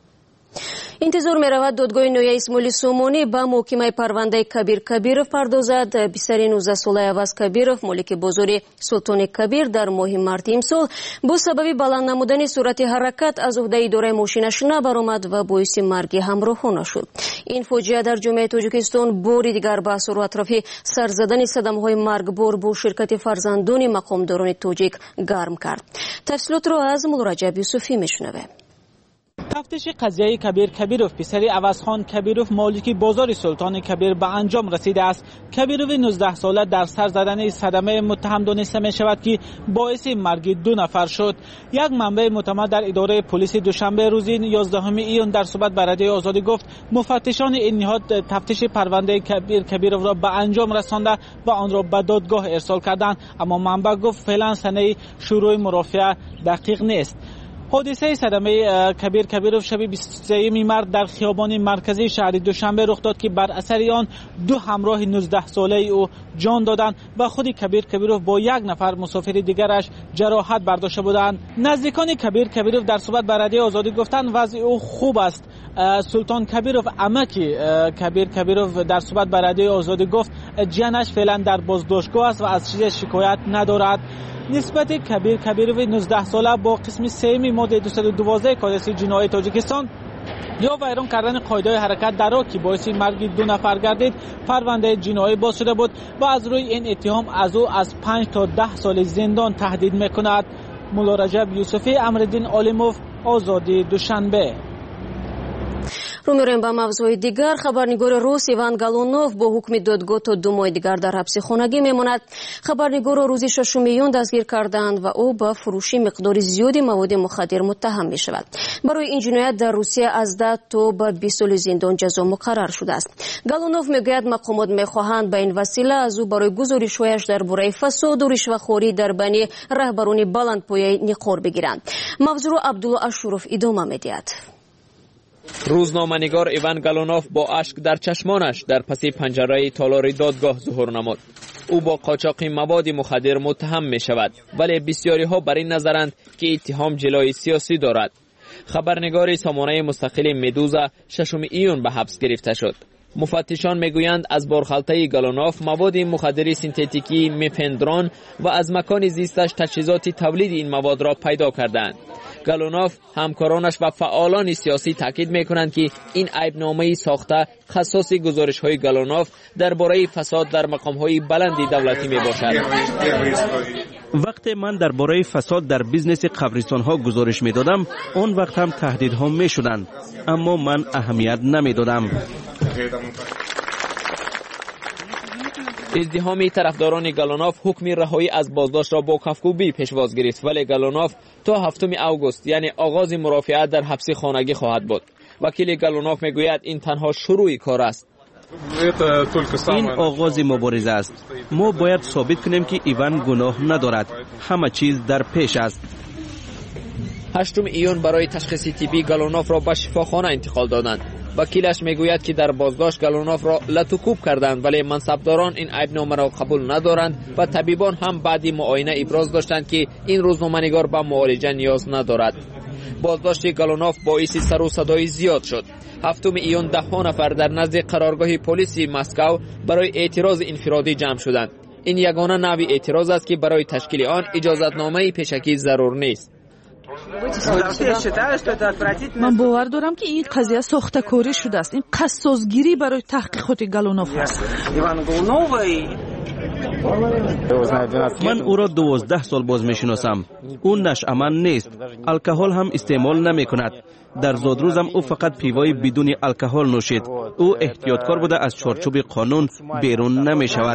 انتظار می رود دادگاه نهایی اسماعیل سومانی به محکمه پرونده کبیر پردازد. پسر 19 ساله عوض کبیرов مالک بازار سلطان کبیر در ماه مارت امسال با سبب بلند نمودن سرعت حرکت از عهده اداره ماشینش نبرآمد و باعث مرگ همراهانش شد. این فاجعه در جامعه تاجیکستان بار دیگر بحث و اطراف سر زدن صدمه‌های مرگبار با شرکت فرزندان مقامداران تاجیک گرم کرد. تفصیلات را از مولارجب یوسفی میشنویم. تفتیش قضیه کبیروف پسر عوضخان کبیروف مالک بازار سلطان کبیر به انجام رسیده است. کبیروف 19 ساله در سر زدن صدمه متهم دانسته می شود که باعث مرگ 2 نفر شد. یک منبع معتمد در اداره پلیس دوشنبه روز 11 ایون در صحبت با رادیو آزادی گفت مفتشان این نهاد تفتیش پرونده کبیروف را به انجام رسانده و آن را به دادگاه ارسال کردند، اما منبع گفت فعلا سنه شروع مرافعه دقیق نیست. حادثه صدمه کبیروف شب 23 مارس در خیابان مرکزی شهر دوشنبه رخ داد که بر اثر آن 2 همراه 19 ساله او جان دادند و خود کبیروف با 1 نفر مسافر دیگرش جراحت برداشته بودند. نزدیکان کبیروف در صحبت با رادیو آزادی گفتند وضع او خوب است. سلطان کبیروف عمک کبیروف در صحبت با رادیو آزادی گفت جانش فعلا در بازداشتگاه است و از چیز شکایت ندارد. نسبت کبیروف 19 ساله با قسم 3 ماده 212 کادر جنایی تاجیکستان یا ویران کردن قاعده حرکت در راه که باعث مرگ 2 نفر گردید پرونده جنایی باز شده بود و از روی این اتهام از او از 5 تا 10 سال زندان تهدید میکند. مولارجب یوسفی، امرالدین عالموف، آزادی دوشنبه. رو می‌ریم به موضوع دیگر. خبرنگار روس ایوان گالونوف با حکم دادگاه تا 2 ماه دیگر در حبس خانگی میماند. خبرنگار را روز 6 میلیون دستگیر کردند و او با فروش مقدار زیادی مواد مخدر متهم می شود. برای این جنایت در روسیه از 10 تا به 20 سال زندان جزا مقرر شده است. گالونوف میگوید مقامات میخواهند به این وسیله از او برای گزارش‌هایش درباره فساد و رشوه‌خوری در بین رهبران بلندپایه نقار بگیرند. موضوع عبدالله اشروف ادامه می‌دهد. روزنامه‌نگار ایوان گالونوف با اشک در چشمانش در پس پنجره تالار دادگاه ظهور نمود. او با قاچاق مواد مخدر متهم می شود، ولی بسیاری ها بر این نظرند که اتهام جلوی سیاسی دارد. خبرنگار سامانه مستقل مدوزا 6 ایون به حبس گرفته شد. مفتشان میگویند از بارخلطه گالونوف مواد مخدر سینتتیکی مفندرون و از مکان زیستش تجهیزات تولید این مواد را پیدا کردند. گالونوف همکارانش و فعالان سیاسی تاکید میکنند که این عیبنامه ساخته خصاص گزارش‌های گالونوف درباره فساد در مقام‌های بلند دولتی میباشد. وقتی من درباره فساد در بیزنس قبرستان‌ها گزارش میدادم، اون وقت هم تهدیدها میشدند، اما من اهمیت نمیدادم. ازدحام طرفداران گالونوف حکم رهایی از بازداشت را با کفگویی پیشواز گرفت، ولی گالونوف تا 7 آگوست یعنی آغاز مرافعت در حبس خانگی خواهد بود. وکیل گالونوف میگوید این تنها شروع کار است. این آغاز مبارزه است. ما باید ثابت کنیم که ایوان گناه ندارد. همه چیز در پیش است. 8 ایون برای تشخیص طبی گالونوف را به شفاخانه انتقال دادند. وکیلش میگوید که در بازداشت گالونوف را لطوکوب کردند، ولی منصبداران این عیبنامه را قبول ندارند و طبیبان هم بعد معاینه ابراز داشتند که این روزنامه‌نگار به معالجه نیاز ندارد. بازداشت گالونوف باعث سر و صدای زیاد شد. 7 ایون 10 نفر در نزد قرارگاه پلیس مسکو برای اعتراض انفرادی جمع شدند. این یگانه نوع اعتراض است که برای تشکیل آن اجازتنامه پیشکی ضرور نیست. من باور دارم که این قضیه ساخته‌کاری شده است. این قصاصگیری برای تحقیقات گالونوف است. من او را 12 سال باز میشناسم. او نشأمند نیست. الکل هم استعمال نمی کند. در زادروزم او فقط پیوای بدون الکل نوشید. او احتیاطکار بوده، از چارچوب قانون بیرون نمی شود.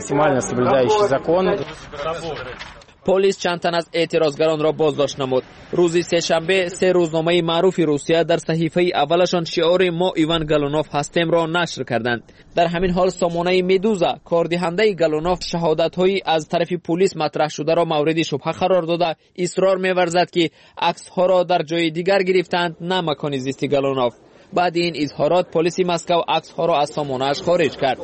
پلیس چند تن از اعتراضگران را بازداشت نمود. روز سه‌شنبه 3 روزنامه معروف روسیه در صحیفه اولشان شعار ما ایوان گالونوف هستیم را نشر کردند. در همین حال سامانه مدوزا کاردهنده گالونوف شهادت‌هایی از طرف پلیس مطرح شده را مورد شبهه قرار داده اصرار می‌ورزد که عکس‌ها را در جای دیگر گرفتند، نه مکان زیست گالونوف. بعد این اظهارات پلیس مسکو عکس‌ها را از سامانه‌اش خارج کرد.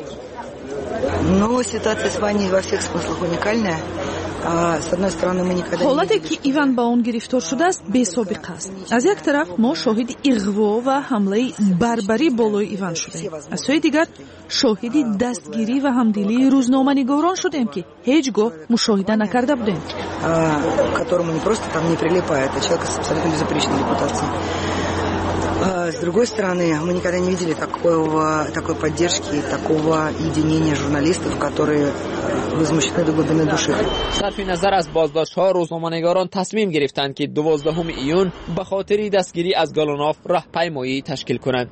حالتی که ایوان با اون گرفتار شده است بی سابقه است. از یک طرف ما شاهد اغوا و حمله بربری بالای ایوان شدیم. از سوی دیگر شاهد دستگیری و همدلی روزنامه‌نگاران شدیم که هیچگاه مشاهده نکرده بودیم. С другой стороны, мы никогда не видели такой поддержки, такого единения журналистов, которые возмущены до глубины души. صرف نظر از بازداشت‌ها، روزنامه‌نگاران تصمیم گرفتند که 12 ایون به خاطر دستگیری از گالونوف راهپیمایی تشکیل کنند.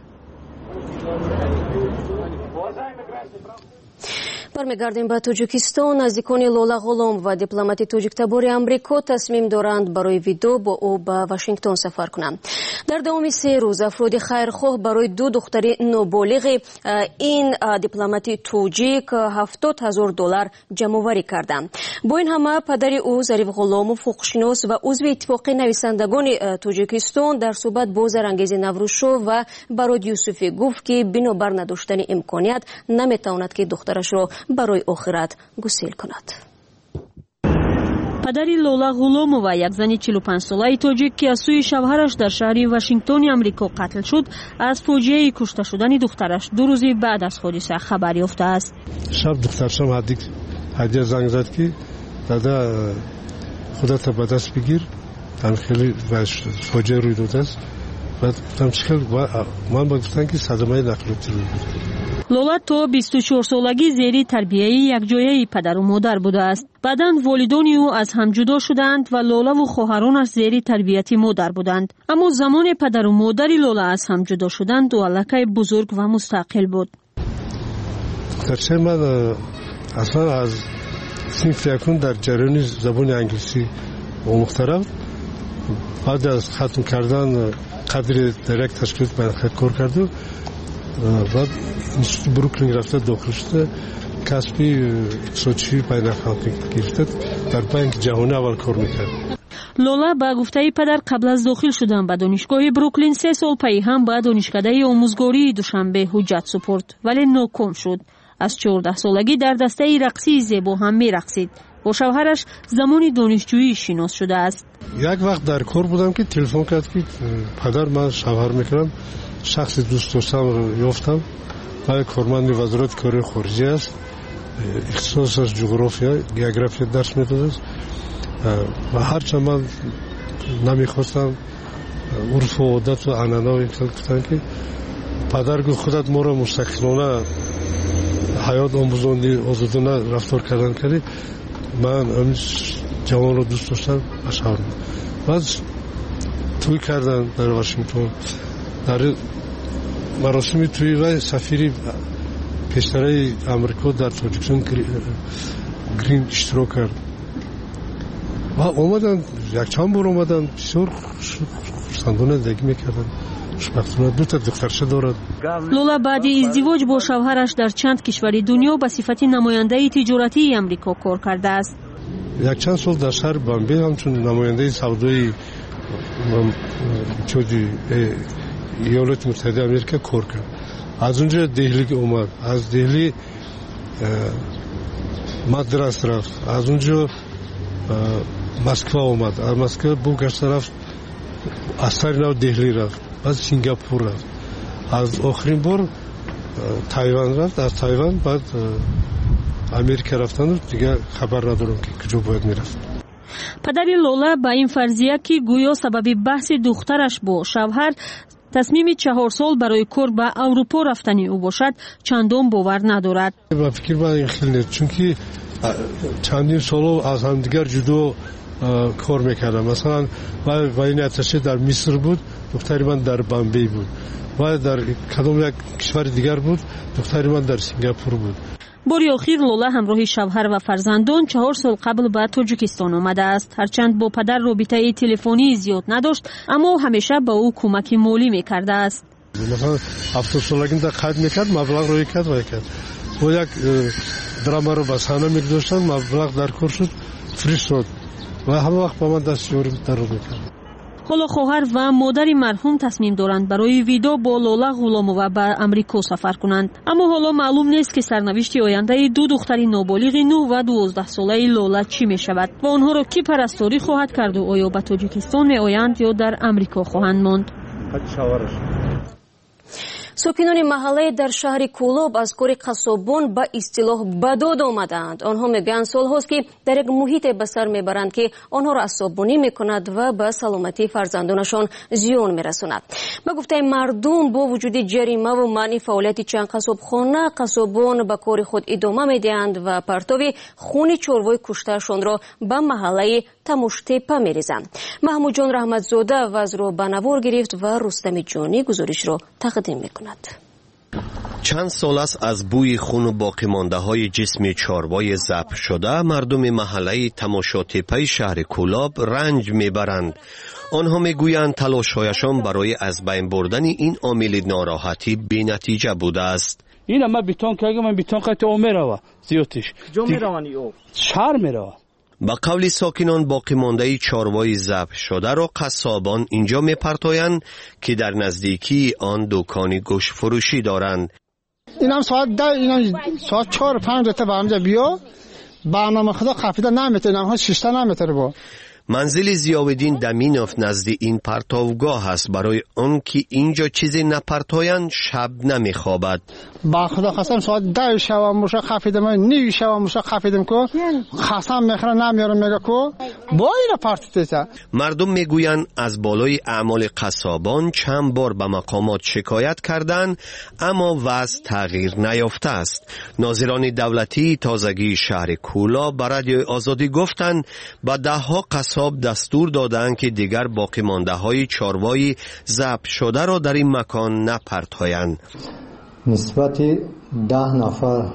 برمیگردیم به تاجیکستان. نزدیکان لولا غلام و دیپلمات تاجیک تبار امریکا تصمیم دارند برای ویدو با او به واشنگتن سفر کنند. در دوام 3 روز افراد خیرخواه برای 2 دختر نابالغ این دیپلمات تاجیک $70,000 جمع‌آوری کردند. با این همه پدر او ظریف غلاموف حقوق‌شناس و عضو اتفاق نویسندگان تاجیکستان در صحبت با زرانگیز نوروزشاه و براد یوسفی گفت که بنابر نداشتن امکانیت نمیتواند که دخترش را برای آخرت گسیل کند. پدر لولا غلامова یک زن 45 ساله تاجیک که از سوی شوهرش در شهر واشنگتن آمریکا قتل شد، از فاجعه کشته شدن دخترش 2 روز بعد از حادثه خبر یافته است. شب دخترشم هدیه زنگ زد که دادا خودت به دست بگیر، خیلی فاجعه روی داده است. بعد گفتم چیکار؟ من گفتم که صدمه نقلیاتی روی داده. لولا تا 24 سالگی زیر تربیه یکجایی پدر و مادر بوده است. بعداً والدان او از هم جدا شدند و لولا و خواهرانش زیر تربیت مادر بودند. اما زمان پدر و مادر لولا از هم جدا شدند دخترک بزرگ و مستقل بود. دخترچه من اصلا از صنف یکم در جریان زبان انگلیسی آموخته رفت. بعد از ختم کردن قدر درک تشکیل منطقه کار کرد و بعد اینستیتوت بروکلین رفته داخل شده، کسبی اقتصادی بین‌المللی گرفته، در بانک جهانی اول کار میکرد. لولا با گفته پدر قبل از داخل شدن به دانشگاه بروکلین 3 سال پی هم به دانشکده آموزگاری دوشنبه حجت سپرد ولی ناکام شد. از 14 سالگی در دسته رقصی زیبا هم می‌رقصید. با شوهرش زمان دانشجویی شناس شده است. یک وقت در کار بودم که تلفن کرد که پدر من شوهر میکنم، شخص دوست داشتم رو یافتم و کارمند وزارت کار خارجی است، اختصاصش جغرافیا گئوگرافیا درس میداد و هرچند من نمیخواستم عرف و عادت و عنعنه گفتن که پدر گفت خودت ما رو مستقلانه حیات آموزانی آزادانه رفتار کردی، من همین جوان رو دوست داشتم و شوهر. بعد توی کردن در واشنگتن، در مراسم توی و سفیر پیشتره امریکا در تاجیکستان گرین اشتراک کرد و اومدن یک چند بار اومدن، بسیار خرسندانه زندگی میکردن. خوشبختانه 2 دخترچه دارد. لولا بعد ازدواج با شوهرش در چند کشور دنیا به صفت نماینده تجارتی امریکا کار کرده است. یک چند سال در شهر بامبی همچون نماینده سودای ایالات متحده آمریکا کار کرد. از اونجا دهلی اومد، از دهلی مدرس رفت، از اونجا مسکو اومد، از مسکو بوگشت رفت، از سر نو دهلی رفت، بعد سینگاپور رفت، از آخرین بار تایوان رفت، از تایوان بعد امریکا رفتن و دیگه خبر ندارم که کجا باید میرفت. پدر لولا با این فرضیه که گویا سبب بحث دخترش با شوهر تصمیم 4 سال برای کار به اروپا رفتن او باشد چندان باور ندارد. با فکر من این خیلی نیست، چون که چندین سال از هم دیگر جدا کار میکردم. مثلا این اتشه در مصر بود، دختری من در بامبی بود و در کدام یک کشور دیگر بود، دختری من در سینگاپور بود. باری آخر لولا همراه شوهر و فرزندان 4 سال قبل به تاجیکستان آمده است. هرچند با پدر رابطه تلفنی زیاد نداشت اما همیشه به او کمک مالی میکرده است. مثلا 70 سالگی در قید میکرد، مبلغ رو کرد و یک درام رو به صحنه میگذاشتن، مبلغ در کار شد فرستاد و همه وقت با من دستیاری در رو میکرد. حالا خواهر و مادر مرحوم تصمیم دارند برای ویدا با لولا غلامووا به امریکا سفر کنند. اما حالا معلوم نیست که سرنوشت آینده 2 دختر نابالغ 9 و 12 ساله لولا چی می شود و آنها را کی پرستاری خواهد کرد و آیا به تاجیکستان می آیند یا در امریکا خواهند ماند. ساکنان محله در شهر کولاب از کار قصابان به اصطلاح بداد آمدند. آنها میگن سالهاست که در یک محیط به سر میبرند که آنها را عصبانی میکند و به سلامتی فرزندانشان زیان میرساند. به گفته مردم با وجود جریمه و منع فعالیت چند قصابخانه، قصابان به کار خود ادامه میدهند و پرتاب خون چروای کشتهشان را به محله تموشتپه میریزند. محمود جان رحمتزاده وضع را به نوار گرفت و رستم جانی گزارش را تقدیم میکند. چند سال است از بوی خون و باقی مانده های جسم چاروای ذبح شده مردم محله تماشاتپه شهر کولاب رنج میبرند. آنها میگویند تلاش‌هایشان برای از بین بردن این عامل ناراحتی بی‌نتیجه بوده است. این ما بیتون که من بیتون قطع میروا زیادش جو میروانی او شهر میروا. با قول ساکنان باقی مانده چاروای ذبح شده را قصابان اینجا میپرتایند که در نزدیکی آن دکانی گوشت فروشی دارند. اینم ساعت 10 اینم ساعت 4 5 تا برنامه بیا برنامه خدا خفیده نمیتونه، اینها 6 تا نمیتونه با. منزل ضیاءالدین دمینوف نزد این پرتوگاه است برای آن که اینجا چیزی نپرتایند شب نمیخوابد. با خدا قسم ساعت 10 شب موشا خفیدم، 9 شب موشا خفیدم کو قسم میخوره نمیارم میگه کو با اینا پرتیته. مردم میگویند از بالای اعمال قصابان چند بار به مقامات شکایت کردند اما وضع تغییر نیافته است. ناظران دولتی تازگی شهر کولا به رادیوی آزادی گفتند با دهها قصاب دستور دادند که دیگر باقی مانده های چاروای ذبح شده را در این مکان نپرتایند. نسبت 10 نفر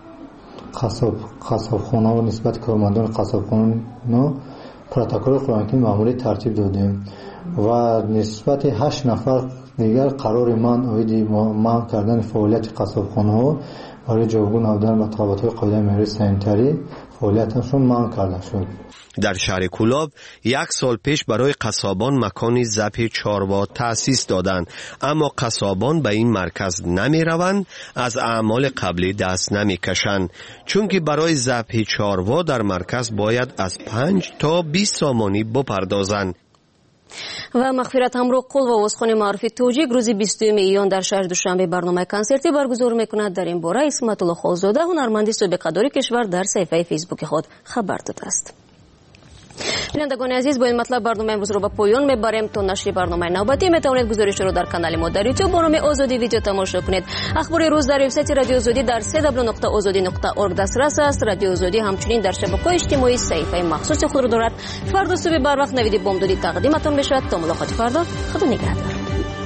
قصابخانه و نسبت کارمندان قصابخانه پروتکل قرنطینه معمولی ترتیب دادیم و نسبت 8 نفر دیگر قرار منع کردن فعالیت قصابخانه ها برای جایگزین نمودن مطالبات قاعده معیاری سانیتری فعالیتشون منع کرده شد. در شهر کولاب 1 سال پیش برای قصابان مکانی ذبح چاروا تأسیس دادند اما قصابان به این مرکز نمی روند، از اعمال قبلی دست نمی کشند چون که برای ذبح چاروا در مرکز باید از 5 تا 20 سامانی بپردازند. و مغفرت همرو قول و وزخان معرفی توجیک روزی 20 ایون در شهر دوشنبه برنامه کنسرتی برگزار میکند. در این باره اسمت الله خالزاده هنرمند سابقه‌دار کشور در صفحه فیسبوک خود خبر داده است. بینندگان عزیز با این مطلب برنامه امروز رو به پایان میبریم. تا نشر برنامه نوبتی میتوانید گزارش رو در کانال ما در یوتیوب با نام آزادی ویدیو تماشا کنید. اخبار روز در وبسایت رادیو آزادی در www.azadi.org دسترس است. رادیو آزادی همچنین در شبکه‌های اجتماعی صفحه مخصوص خود را دارد. فردا صبح بر وقت نوید بامدادی تقدیمتان میشود. تا ملاقات فردا، خدا نگهدار.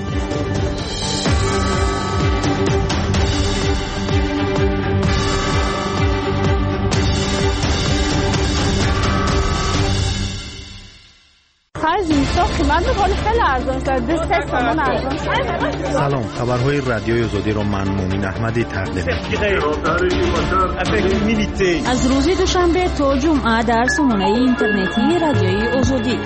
سلام، خبرهای رادیوی آزادی را من مومن احمدی تقدیم از روز دوشنبه تا جمعه در سامانه اینترنتی رادیوی آزادی.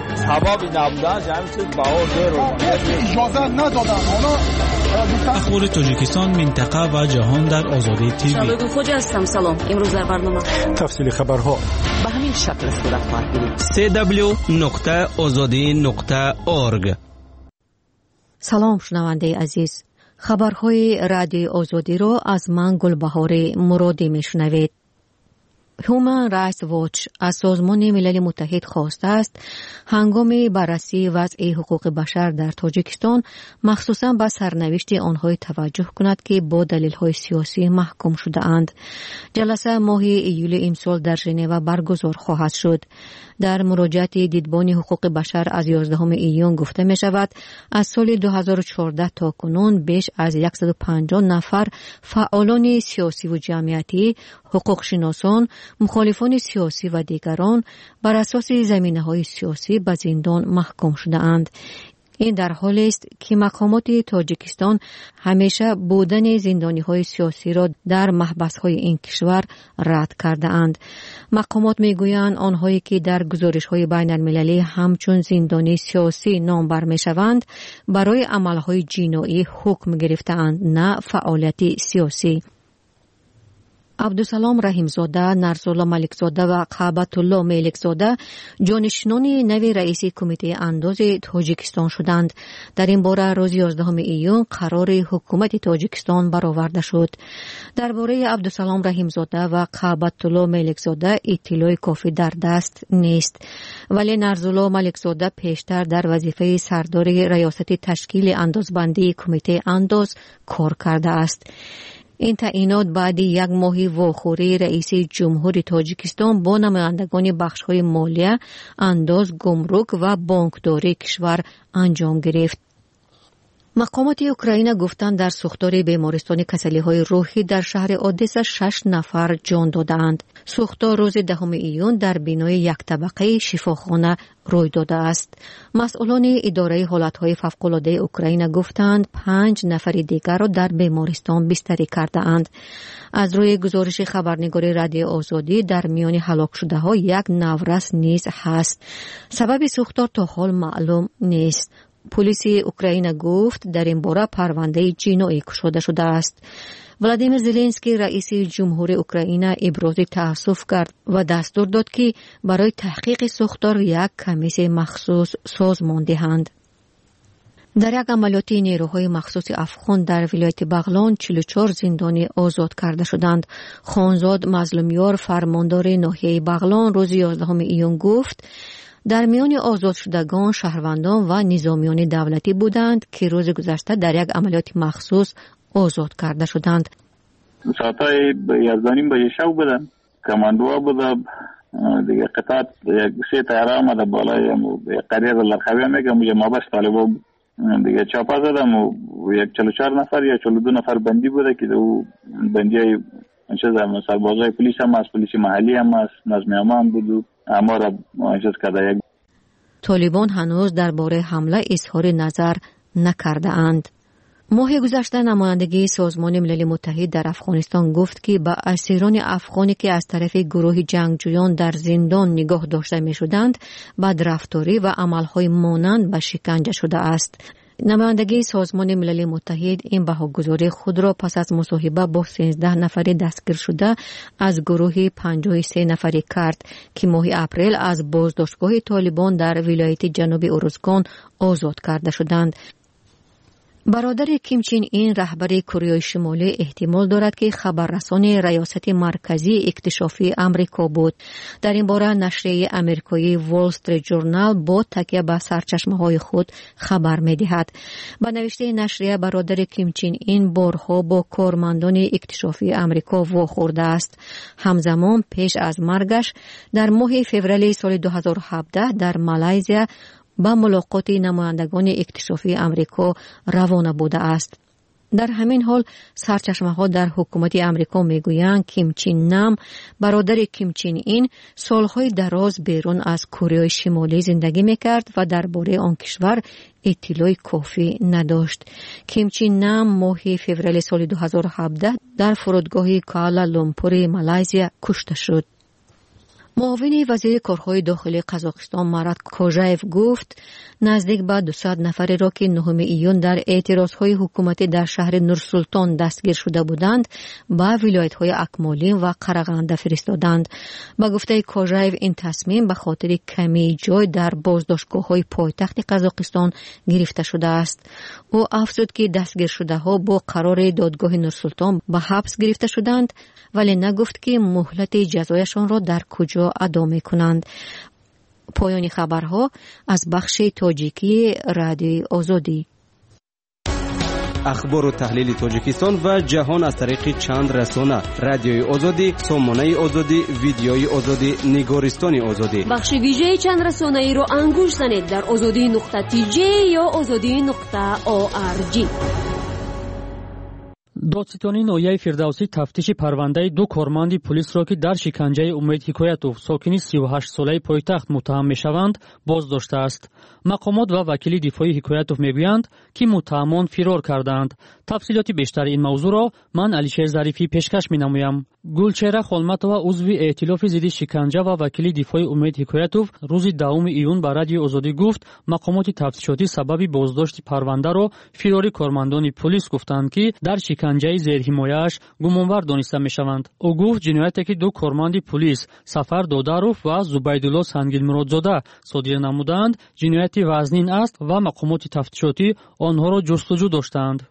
اخبار تاجیکستان، منطقه و جهان در آزادی تیوی. شبکه خوجا هستم. سلام. امروز در برنامه تفصیل خبرها به همین شکل صورت خواهد گرفت. www.azadi.org. سلام شنونده عزیز، خبرهای رادیوی آزادی را از من گلبهار مرادی میشنوید. هیومن رایتس واچ از سازمان ملل متحد خواسته است هنگام بررسی وضع حقوق بشر در تاجیکستان مخصوصاً به سرنوشت آنها توجه کند که با دلیل‌های سیاسی محکوم شده اند. جلسه ماه ایول امسال در ژنو برگزار خواهد شد. در مراجعت دیدبان حقوق بشر از 11 ایون گفته می شود از سال 2014 تا کنون بیش از 150 نفر فعالان سیاسی و جمعیتی، حقوق شناسان، مخالفان سیاسی و دیگران بر اساس زمینه‌های سیاسی به زندان محکوم شده اند. این در حالی است که مقامات تاجیکستان همیشه بودن زندانی‌های سیاسی را در محبس‌های این کشور رد کرده اند. مقامات می‌گویند آنهایی که در گزارش‌های بین‌المللی همچون زندانی سیاسی نامبر می‌شوند برای عمل‌های جنایی حکم گرفته‌اند، نه فعالیت سیاسی. عبدالسلام رحیمزاده، نرسولا ملکزاده و قعبت الله ملکزاده جانشینان نوی رئیس کمیته انداز تاجیکستان شدند. در این باره روز 11 ایون قرار حکومت تاجیکستان برآورده شد. درباره عبدالسلام رحیمزاده و قعبت الله ملکزاده اطلاع کافی در دست نیست، ولی نرسولا ملکزاده پیشتر در وظیفه سردار ریاست تشکیل اندازبندی کمیته انداز کار کرده است. این تعیینات بعد 1 ماه واخوری رئیس جمهور تاجیکستان با نمایندگان بخش‌های مالیه، انداز، گمرک و بانکداری کشور انجام گرفت. مقامات اوکراین گفتند در سوختار بیمارستان کسلی‌های روحی در شهر اودسا 6 نفر جان دادند. سوختار روز 10 ایون در بنای 1 طبقه شفاخانه روی داده است. مسئولان اداره حالت‌های فوق‌العاده اوکراین گفتند 5 نفر دیگر را در بیمارستان بستری کرده اند. از روی گزارش خبرنگار رادیو آزادی در میان هلاک شده‌ها 1 نورس نیز هست. سبب سوختار تا حال معلوم نیست. پلیس اوکراین گفت در این باره پرونده جنایی گشوده شده است. ولادیمیر زلنسکی رئیس جمهور اوکراین ابراز تأسف کرد و دستور داد که برای تحقیق ساختار یک کمیسیون مخصوص سازمان دهند. در یک عملیات نیروهای مخصوص افغان در ولایت بغلان 44 زندانی آزاد کرده شدند. خانزاد مظلومیار فرماندار ناحیه بغلان روز 11 ایون گفت در میان آزاد شدگان شهروندان و نظامیان دولتی بودند که روز گذشته در یک عملیات مخصوص آزاد کرده شدند. ساعتای 11:30 بجه شب بودن. کماندوها بودن دیگه قطعات یک سه تیاره آمده بالای قریه لرخوی میگم ما بس طالبا دیگه چاپا زدم و یک 44 نفر یا 42 نفر بندی بوده که او بندی های سربازای پلیس هم از پلیس محلی هم از نظم عام هم بود اما را چیز کرده. طالبان هنوز درباره حمله اظهار نظر نکرده اند. ماه گذشته نمایندگی سازمان ملل متحد در افغانستان گفت که به اسیران افغانی که از طرف گروه جنگجویان در زندان نگاه داشته می شدند بدرفتاری و عملهای مانند به شکنجه شده است. نمایندگی سازمان ملل متحد این بهاگذاری خود را پس از مصاحبه با 13 نفر دستگیر شده از گروه 53 نفری کرد که ماه اپریل از بازداشتگاه طالبان در ولایت جنوب ارزگان آزاد کرده شدند. برادر کیم چین این رهبر کره شمالی احتمال دارد که خبررسان ریاست مرکزی اکتشافی امریکا بود. در این باره نشریه امریکایی وال استریت جورنال با تکیه به سرچشمه‌های خود خبر می‌دهد. با نوشته نشریه برادر کیم چین این بارها با کارمندان اکتشافی امریکا واخورده است. همزمان پیش از مرگش در ماه فوریه سال 2017 در مالایزیا با ملاقات نمایندگان اکتشافی امریکا روانه بوده است. در همین حال سرچشمه‌ها در حکومت امریکا میگویند کیم چین نام برادر کیم چین این سالهای دراز بیرون از کره شمالی زندگی میکرد و درباره آن کشور اطلاع کافی نداشت. کیم چین نام ماه فوریه سال 2017 در فرودگاه کوالالامپور مالایزیا کشته شد. معاون وزیر کارهای داخلی قزاقستان مراد کوژایف گفت نزدیک به 200 نفری را که 9 ایون در اعتراضهای حکومتی در شهر نورسولتان دستگیر شده بودند به ولایت‌های اکمالین و قرغنده فرستادند. با گفته کوژایف این تصمیم به خاطر کمی جای در بازداشتگاه‌های پایتخت قزاقستان گرفته شده است. او افزود که دستگیر شده‌ها با قرار دادگاه نورسولتان به حبس گرفته شدند ولی نگفت که مهلت جزایشان را در کجا ادا می‌کنند. پایان خبرها از بخش تاجیکی رادیوی آزادی. اخبار و تحلیل تاجیکستان و جهان از طریق چند رسانه: رادیوی آزادی، سامانه آزادی، ویدیوی آزادی، نگارستان آزادی. بخش ویژه چند رسانه ای رو انگوش زنید در azadi.tj یا azadi.org. دادستانی ناحیه فردوسی تفتیش پرونده دو کارمند پلیس را که در شکنجه امید حکایتوف ساکن 38 ساله پایتخت متهم میشوند بازداشته است. مقامات و وکیل دفاعی حکایتوف میگویند که متهمان فرار کردند. تفصیلات بیشتر این موضوع را من علیشیر ظریفی پیشکش مینمایم. گلچهره خولمتова عضو ائتلاف ضد شکنجه و وکیل دفاعی امید حکایتوف روز 2 ایون به رادیو آزادی گفت مقامات تفتیشاتی سبب بازداشت پرونده را فرار کارمندان پلیس گفتند که در شکنجه زیر حمایه‌اش گمانبر دانسته میشوند. او گفت جنایتی که دو کارمند پلیس سفر داداروف و زبیدالله سنگیل مرادزاده صادر نمودند جنایتی وزنین است و مقامات تفتیشاتی آنها را جستجو داشتند.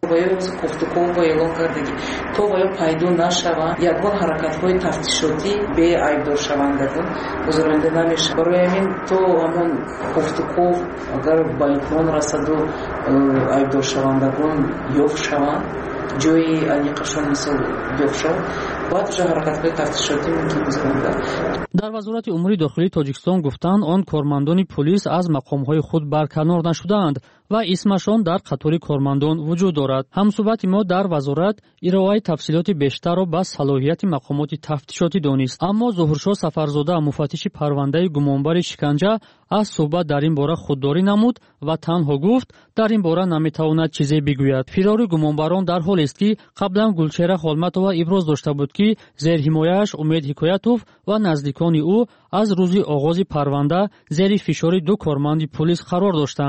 حرکت‌های تفتیشاتی به عیبدار شوندگان گزارنده نمیشه. برای همین تو همون گفتگو اگر به اتمام رسد و عیبدار شوندگان یافت شوند جای انیقشان مثل یافت شود بعد جا حرکت‌های تفتیشاتی ممکن گزارنده. در وزارت امور داخلی تاجیکستان گفتند آن کارمندان پلیس از مقام‌های خود برکنار نشدند و اسمشان در قطار کارمندان وجود دارد. همصحبت ما در وزارت ارائه تفصیلات بیشتر را به صلاحیت مقامات تفتیشاتی دانست. اما ظهورشاه سفرزاده مفتش پرونده گمانبر شکنجه از صحبت در این باره خودداری نمود و تنها گفت در این باره نمیتواند چیزی بگوید. فرار گمانبران در حالی است که قبلا گلچهره خولمتова ابراز داشته بود که زیر حمایه‌اش امید حکایتوف و نزدیکان او از روز آغاز پرونده زیر فشار دو کارمند پلیس قرار داشتند.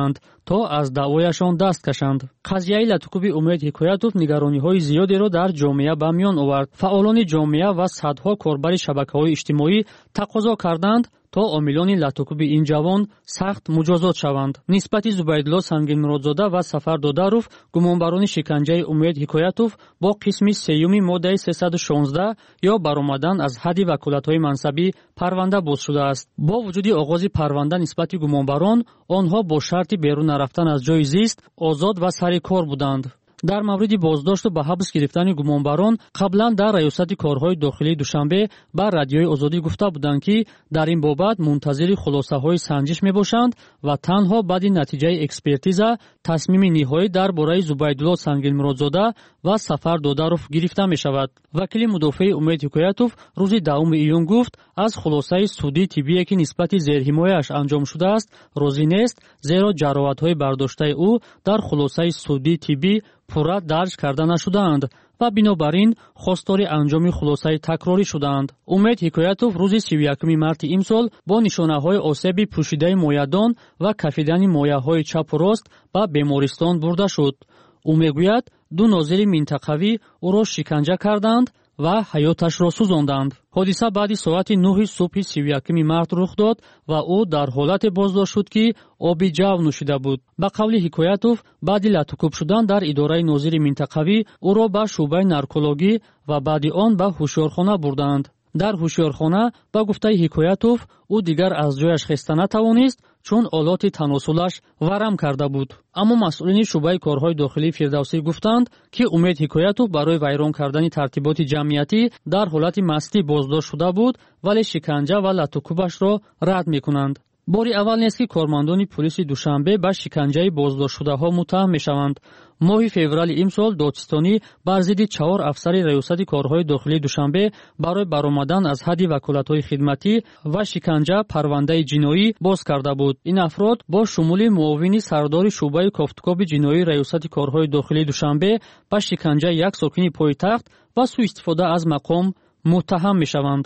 то аз даъвояшон даст кашанд. қазияи Латукуби Умед Ҳикоятов нигарониҳои зиёдеро дар ҷомеа ба миён овард. Фаъолони ҷомеа ва садҳо корбари шабакаҳои иҷтимоӣ тақозо карданд то омилони Латукуби ин ҷавон сахт муҷозот шаванд. Нисбати Зубайдулло Сангинмуродзода ва Сафар Додаров, гумонбарони шиканҷаи Умед Ҳикоятов, бо қисми сеюми моддаи 316 ё баромадан аз ҳадди ваколатҳои мансабӣ парванда боз шудааст. Бо вуҷуди оғози парванда нисбати гумонбарон, онҳо бо шарти берун нарафтан аз ҷои зист озод ва сари кор буданд. дар мавриди боздошту ба ҳабс гирифтани гумонбарон қаблан дар раёсати корҳои дохилии Душанбе ба Радиои Озодӣ гуфта буданд, ки дар ин бобат мунтазири хулосаҳои санҷиш мебошанд ва танҳо баъди натиҷаи экспертиза тасмими ниҳоӣ дар бораи Зубайдулло Сангинмуродзода ва Сафар Додаров гирифта мешавад. вакили мудофии Умед Ҳикоятов рӯзи 2 июн гуфт, аз хулосаи судии тиббие ки нисбати зерҳимояаш анҷом шудааст розӣ нест, зеро ҷароҳатҳои бардоштаи ӯ дар хулосаи судии тиббӣ пурра дарҷ карда нашудаанд ва бинобар ин хостори анҷоми хулосаи такрорӣ шудаанд. Умед Ҳикоятов рӯзи 31 марти имсол бо нишонаҳои осеби пӯшидаи моядон ва кафидани мояҳои чапу рост ба бемористон бурда шуд. ӯ мегӯяд, ду нозири минтақавӣ ӯро шиканҷа карданд ва ҳаёташро сӯзонданд. ҳодиса баъди соати 9 субҳи 31 март рух дод ва ӯ дар ҳолате боздошт шуд, ки оби ҷав нӯшида буд. ба қавли Ҳикоятов, баъди латукуб шудан дар идораи нозири минтақавӣ ӯро ба шуъбаи наркологӣ ва баъди он ба ҳушёрхона бурданд. дар ҳушёрхона ба гуфтаи Ҳикоятов, ӯ дигар аз ҷояш хеста натавонист, чун олоти таносулаш варам карда буд. аммо масъулини шуъбаи корҳои дохилии Фирдавсӣ гуфтанд, ки Умед Ҳикоятов барои вайрон кардани тартиботи ҷамъиятӣ дар ҳолати мастӣ боздошт шуда буд, вале шиканҷа ва латукубашро рад мекунанд. бори аввал нест, ки кормандони полиси Душанбе ба шиканҷаи боздоштшудаҳо муттаҳам мешаванд. моҳи феврали имсол Додистонӣ бар зидди 4 афсари раёсати корҳои дохилии Душанбе барои баромадан аз ҳадди ваколатҳои хидматӣ ва шиканҷа парвандаи ҷиноӣ боз карда буд. ин афрод бо шумули муовини сардори шуъбаи кофтукоби ҷиноии раёсати корҳои дохилии Душанбе ба шиканҷа як сокини пойтахт ва сӯистифода аз мақом муттаҳам мешаванд.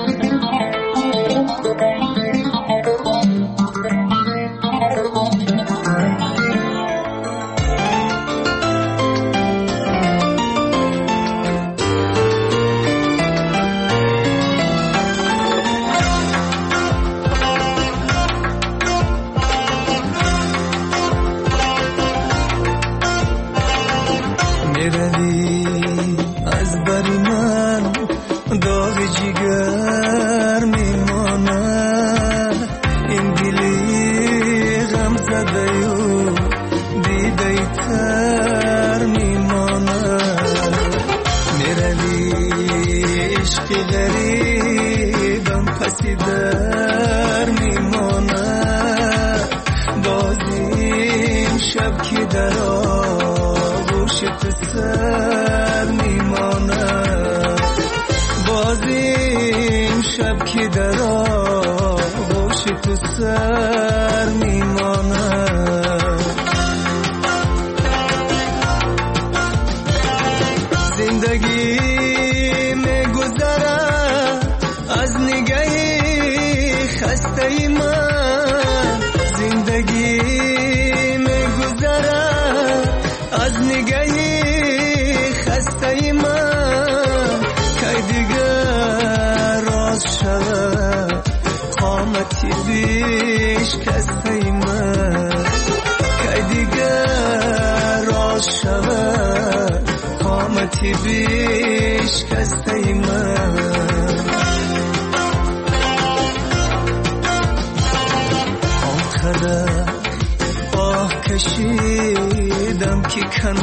کشیدم که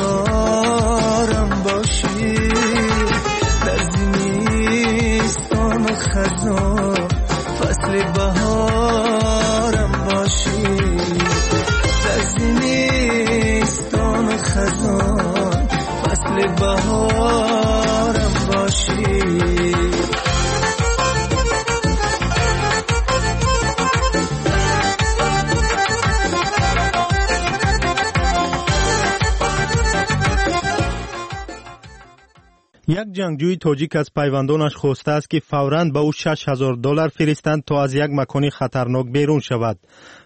کنارم باشی در زمستان خزان فصل بهارم باشی در زمستان خزان فصل بهارم باشی یک جنگجوی تاجیک از پیوندانش خواسته است که فوراً به او $6,000 فرستند تا از یک مکان خطرناک بیرون شود.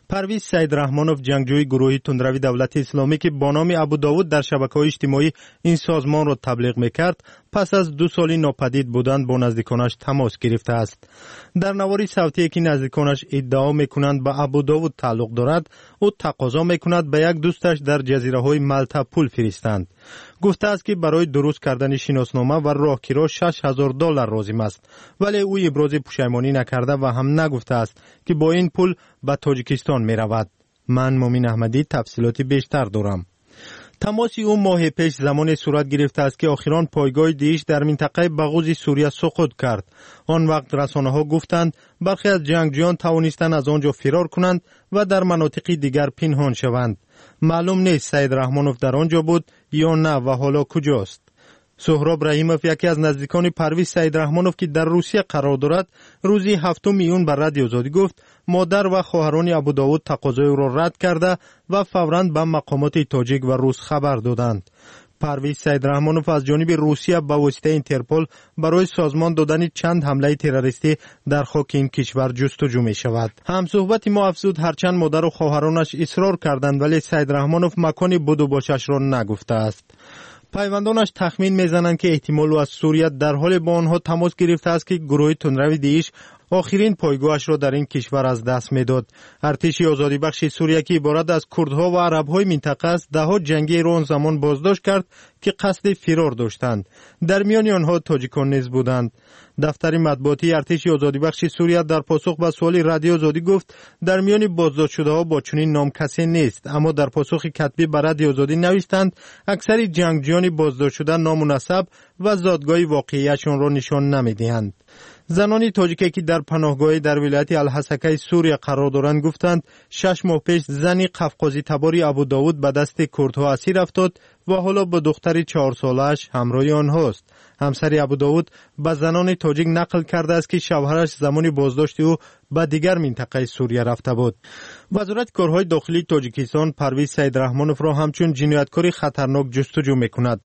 پرویز سیدرحمانوف جنگجوی گروه تندروی دولت اسلامی که با نام ابو داود در شبکه‌های اجتماعی این سازمان را تبلیغ می‌کرد پس از 2 سال ناپدید بودن با نزدیکانش تماس گرفته است. در نواری صوتی که نزدیکانش ادعا می‌کنند به ابو داود تعلق دارد، او تقاضا می‌کند به یک دوستش در جزیره‌های مالتا پول فرستند. گفته است که برای درست کردن شناسنامه و راهگیری $6,000 لازم است، ولی او ابراز پشیمانی نکرده و هم نگفته است که با این پول به تاجیکستان می‌رود. من مومین احمدی تفصیلات بیشتر دارم. تماس او ماه پیش زمان صورت گرفته است که آخران پایگاه داعش در منطقه بغوز سوریه سقوط کرد. آن وقت رسانه‌ها گفتند برخی از جنگجویان توانستند از آنجا فرار کنند و در مناطق دیگر پنهان شوند. معلوم نیست سیدرحمانوف در آنجا بود یا نه و حالا کجاست. سهراب رحیموف یکی از نزدیکان پرویز سیدرحمانوف که در روسیه قرار دارد روزی 7 میلیون بر رادیو آزادی گفت مادر و خواهران ابو داود تقاضای او را رد کرده و فوراً به مقامات تاجیک و روس خبر دادند. پرویز سیدرحمانوف از جانب روسیه به واسطه اینترپل برای سازمان دادن چند حمله تروریستی در خاک این کشور جستجو می شود. همصحبت ما افزود هرچند مادر و خواهرانش اصرار کردند ولی سیدرحمانوف مکان بود و باشش را نگفته است. پیوندانش تخمین میزنند که احتمال از سوریه در حال با آنها تماس گرفته است که گروه تندروی داعش آخرین پایگاهش را در این کشور از دست میداد. ارتش آزادی بخش سوریه که عبارت از کردها و عربهای منطقه است دهها جنگی را آن زمان بازداشت کرد که قصد فرار داشتند. در میان آنها تاجیکان نیز بودند. دفتر مطبوعاتی ارتش آزادی بخش سوریه در پاسخ به سوال رادیو آزادی گفت در میان بازداشت شده ها با چنین نام کسی نیست، اما در پاسخ کتبی به رادیو آزادی نوشتند اکثر جنگجویان بازداشت شده نام و نسب و زادگاه واقعیشان را نشان نمیدهند. زنان تاجیکی که در پناهگاه در ولایت الحسکه سوریه قرار دارند گفتند 6 ماه پیش زنی قفقازی تباری ابو داود به دست کردها اسیر افتاد و حالا با دختر 4 سالش همراه آنهاست. همسر ابو داود به زنان تاجیک نقل کرده است که شوهرش زمان بازداشت او به دیگر منطقه سوریه رفته بود. وزارت کارهای داخلی تاجیکستان پرویز سیدرحمانوف را همچون جنایتکار خطرناک جستجو می‌کند.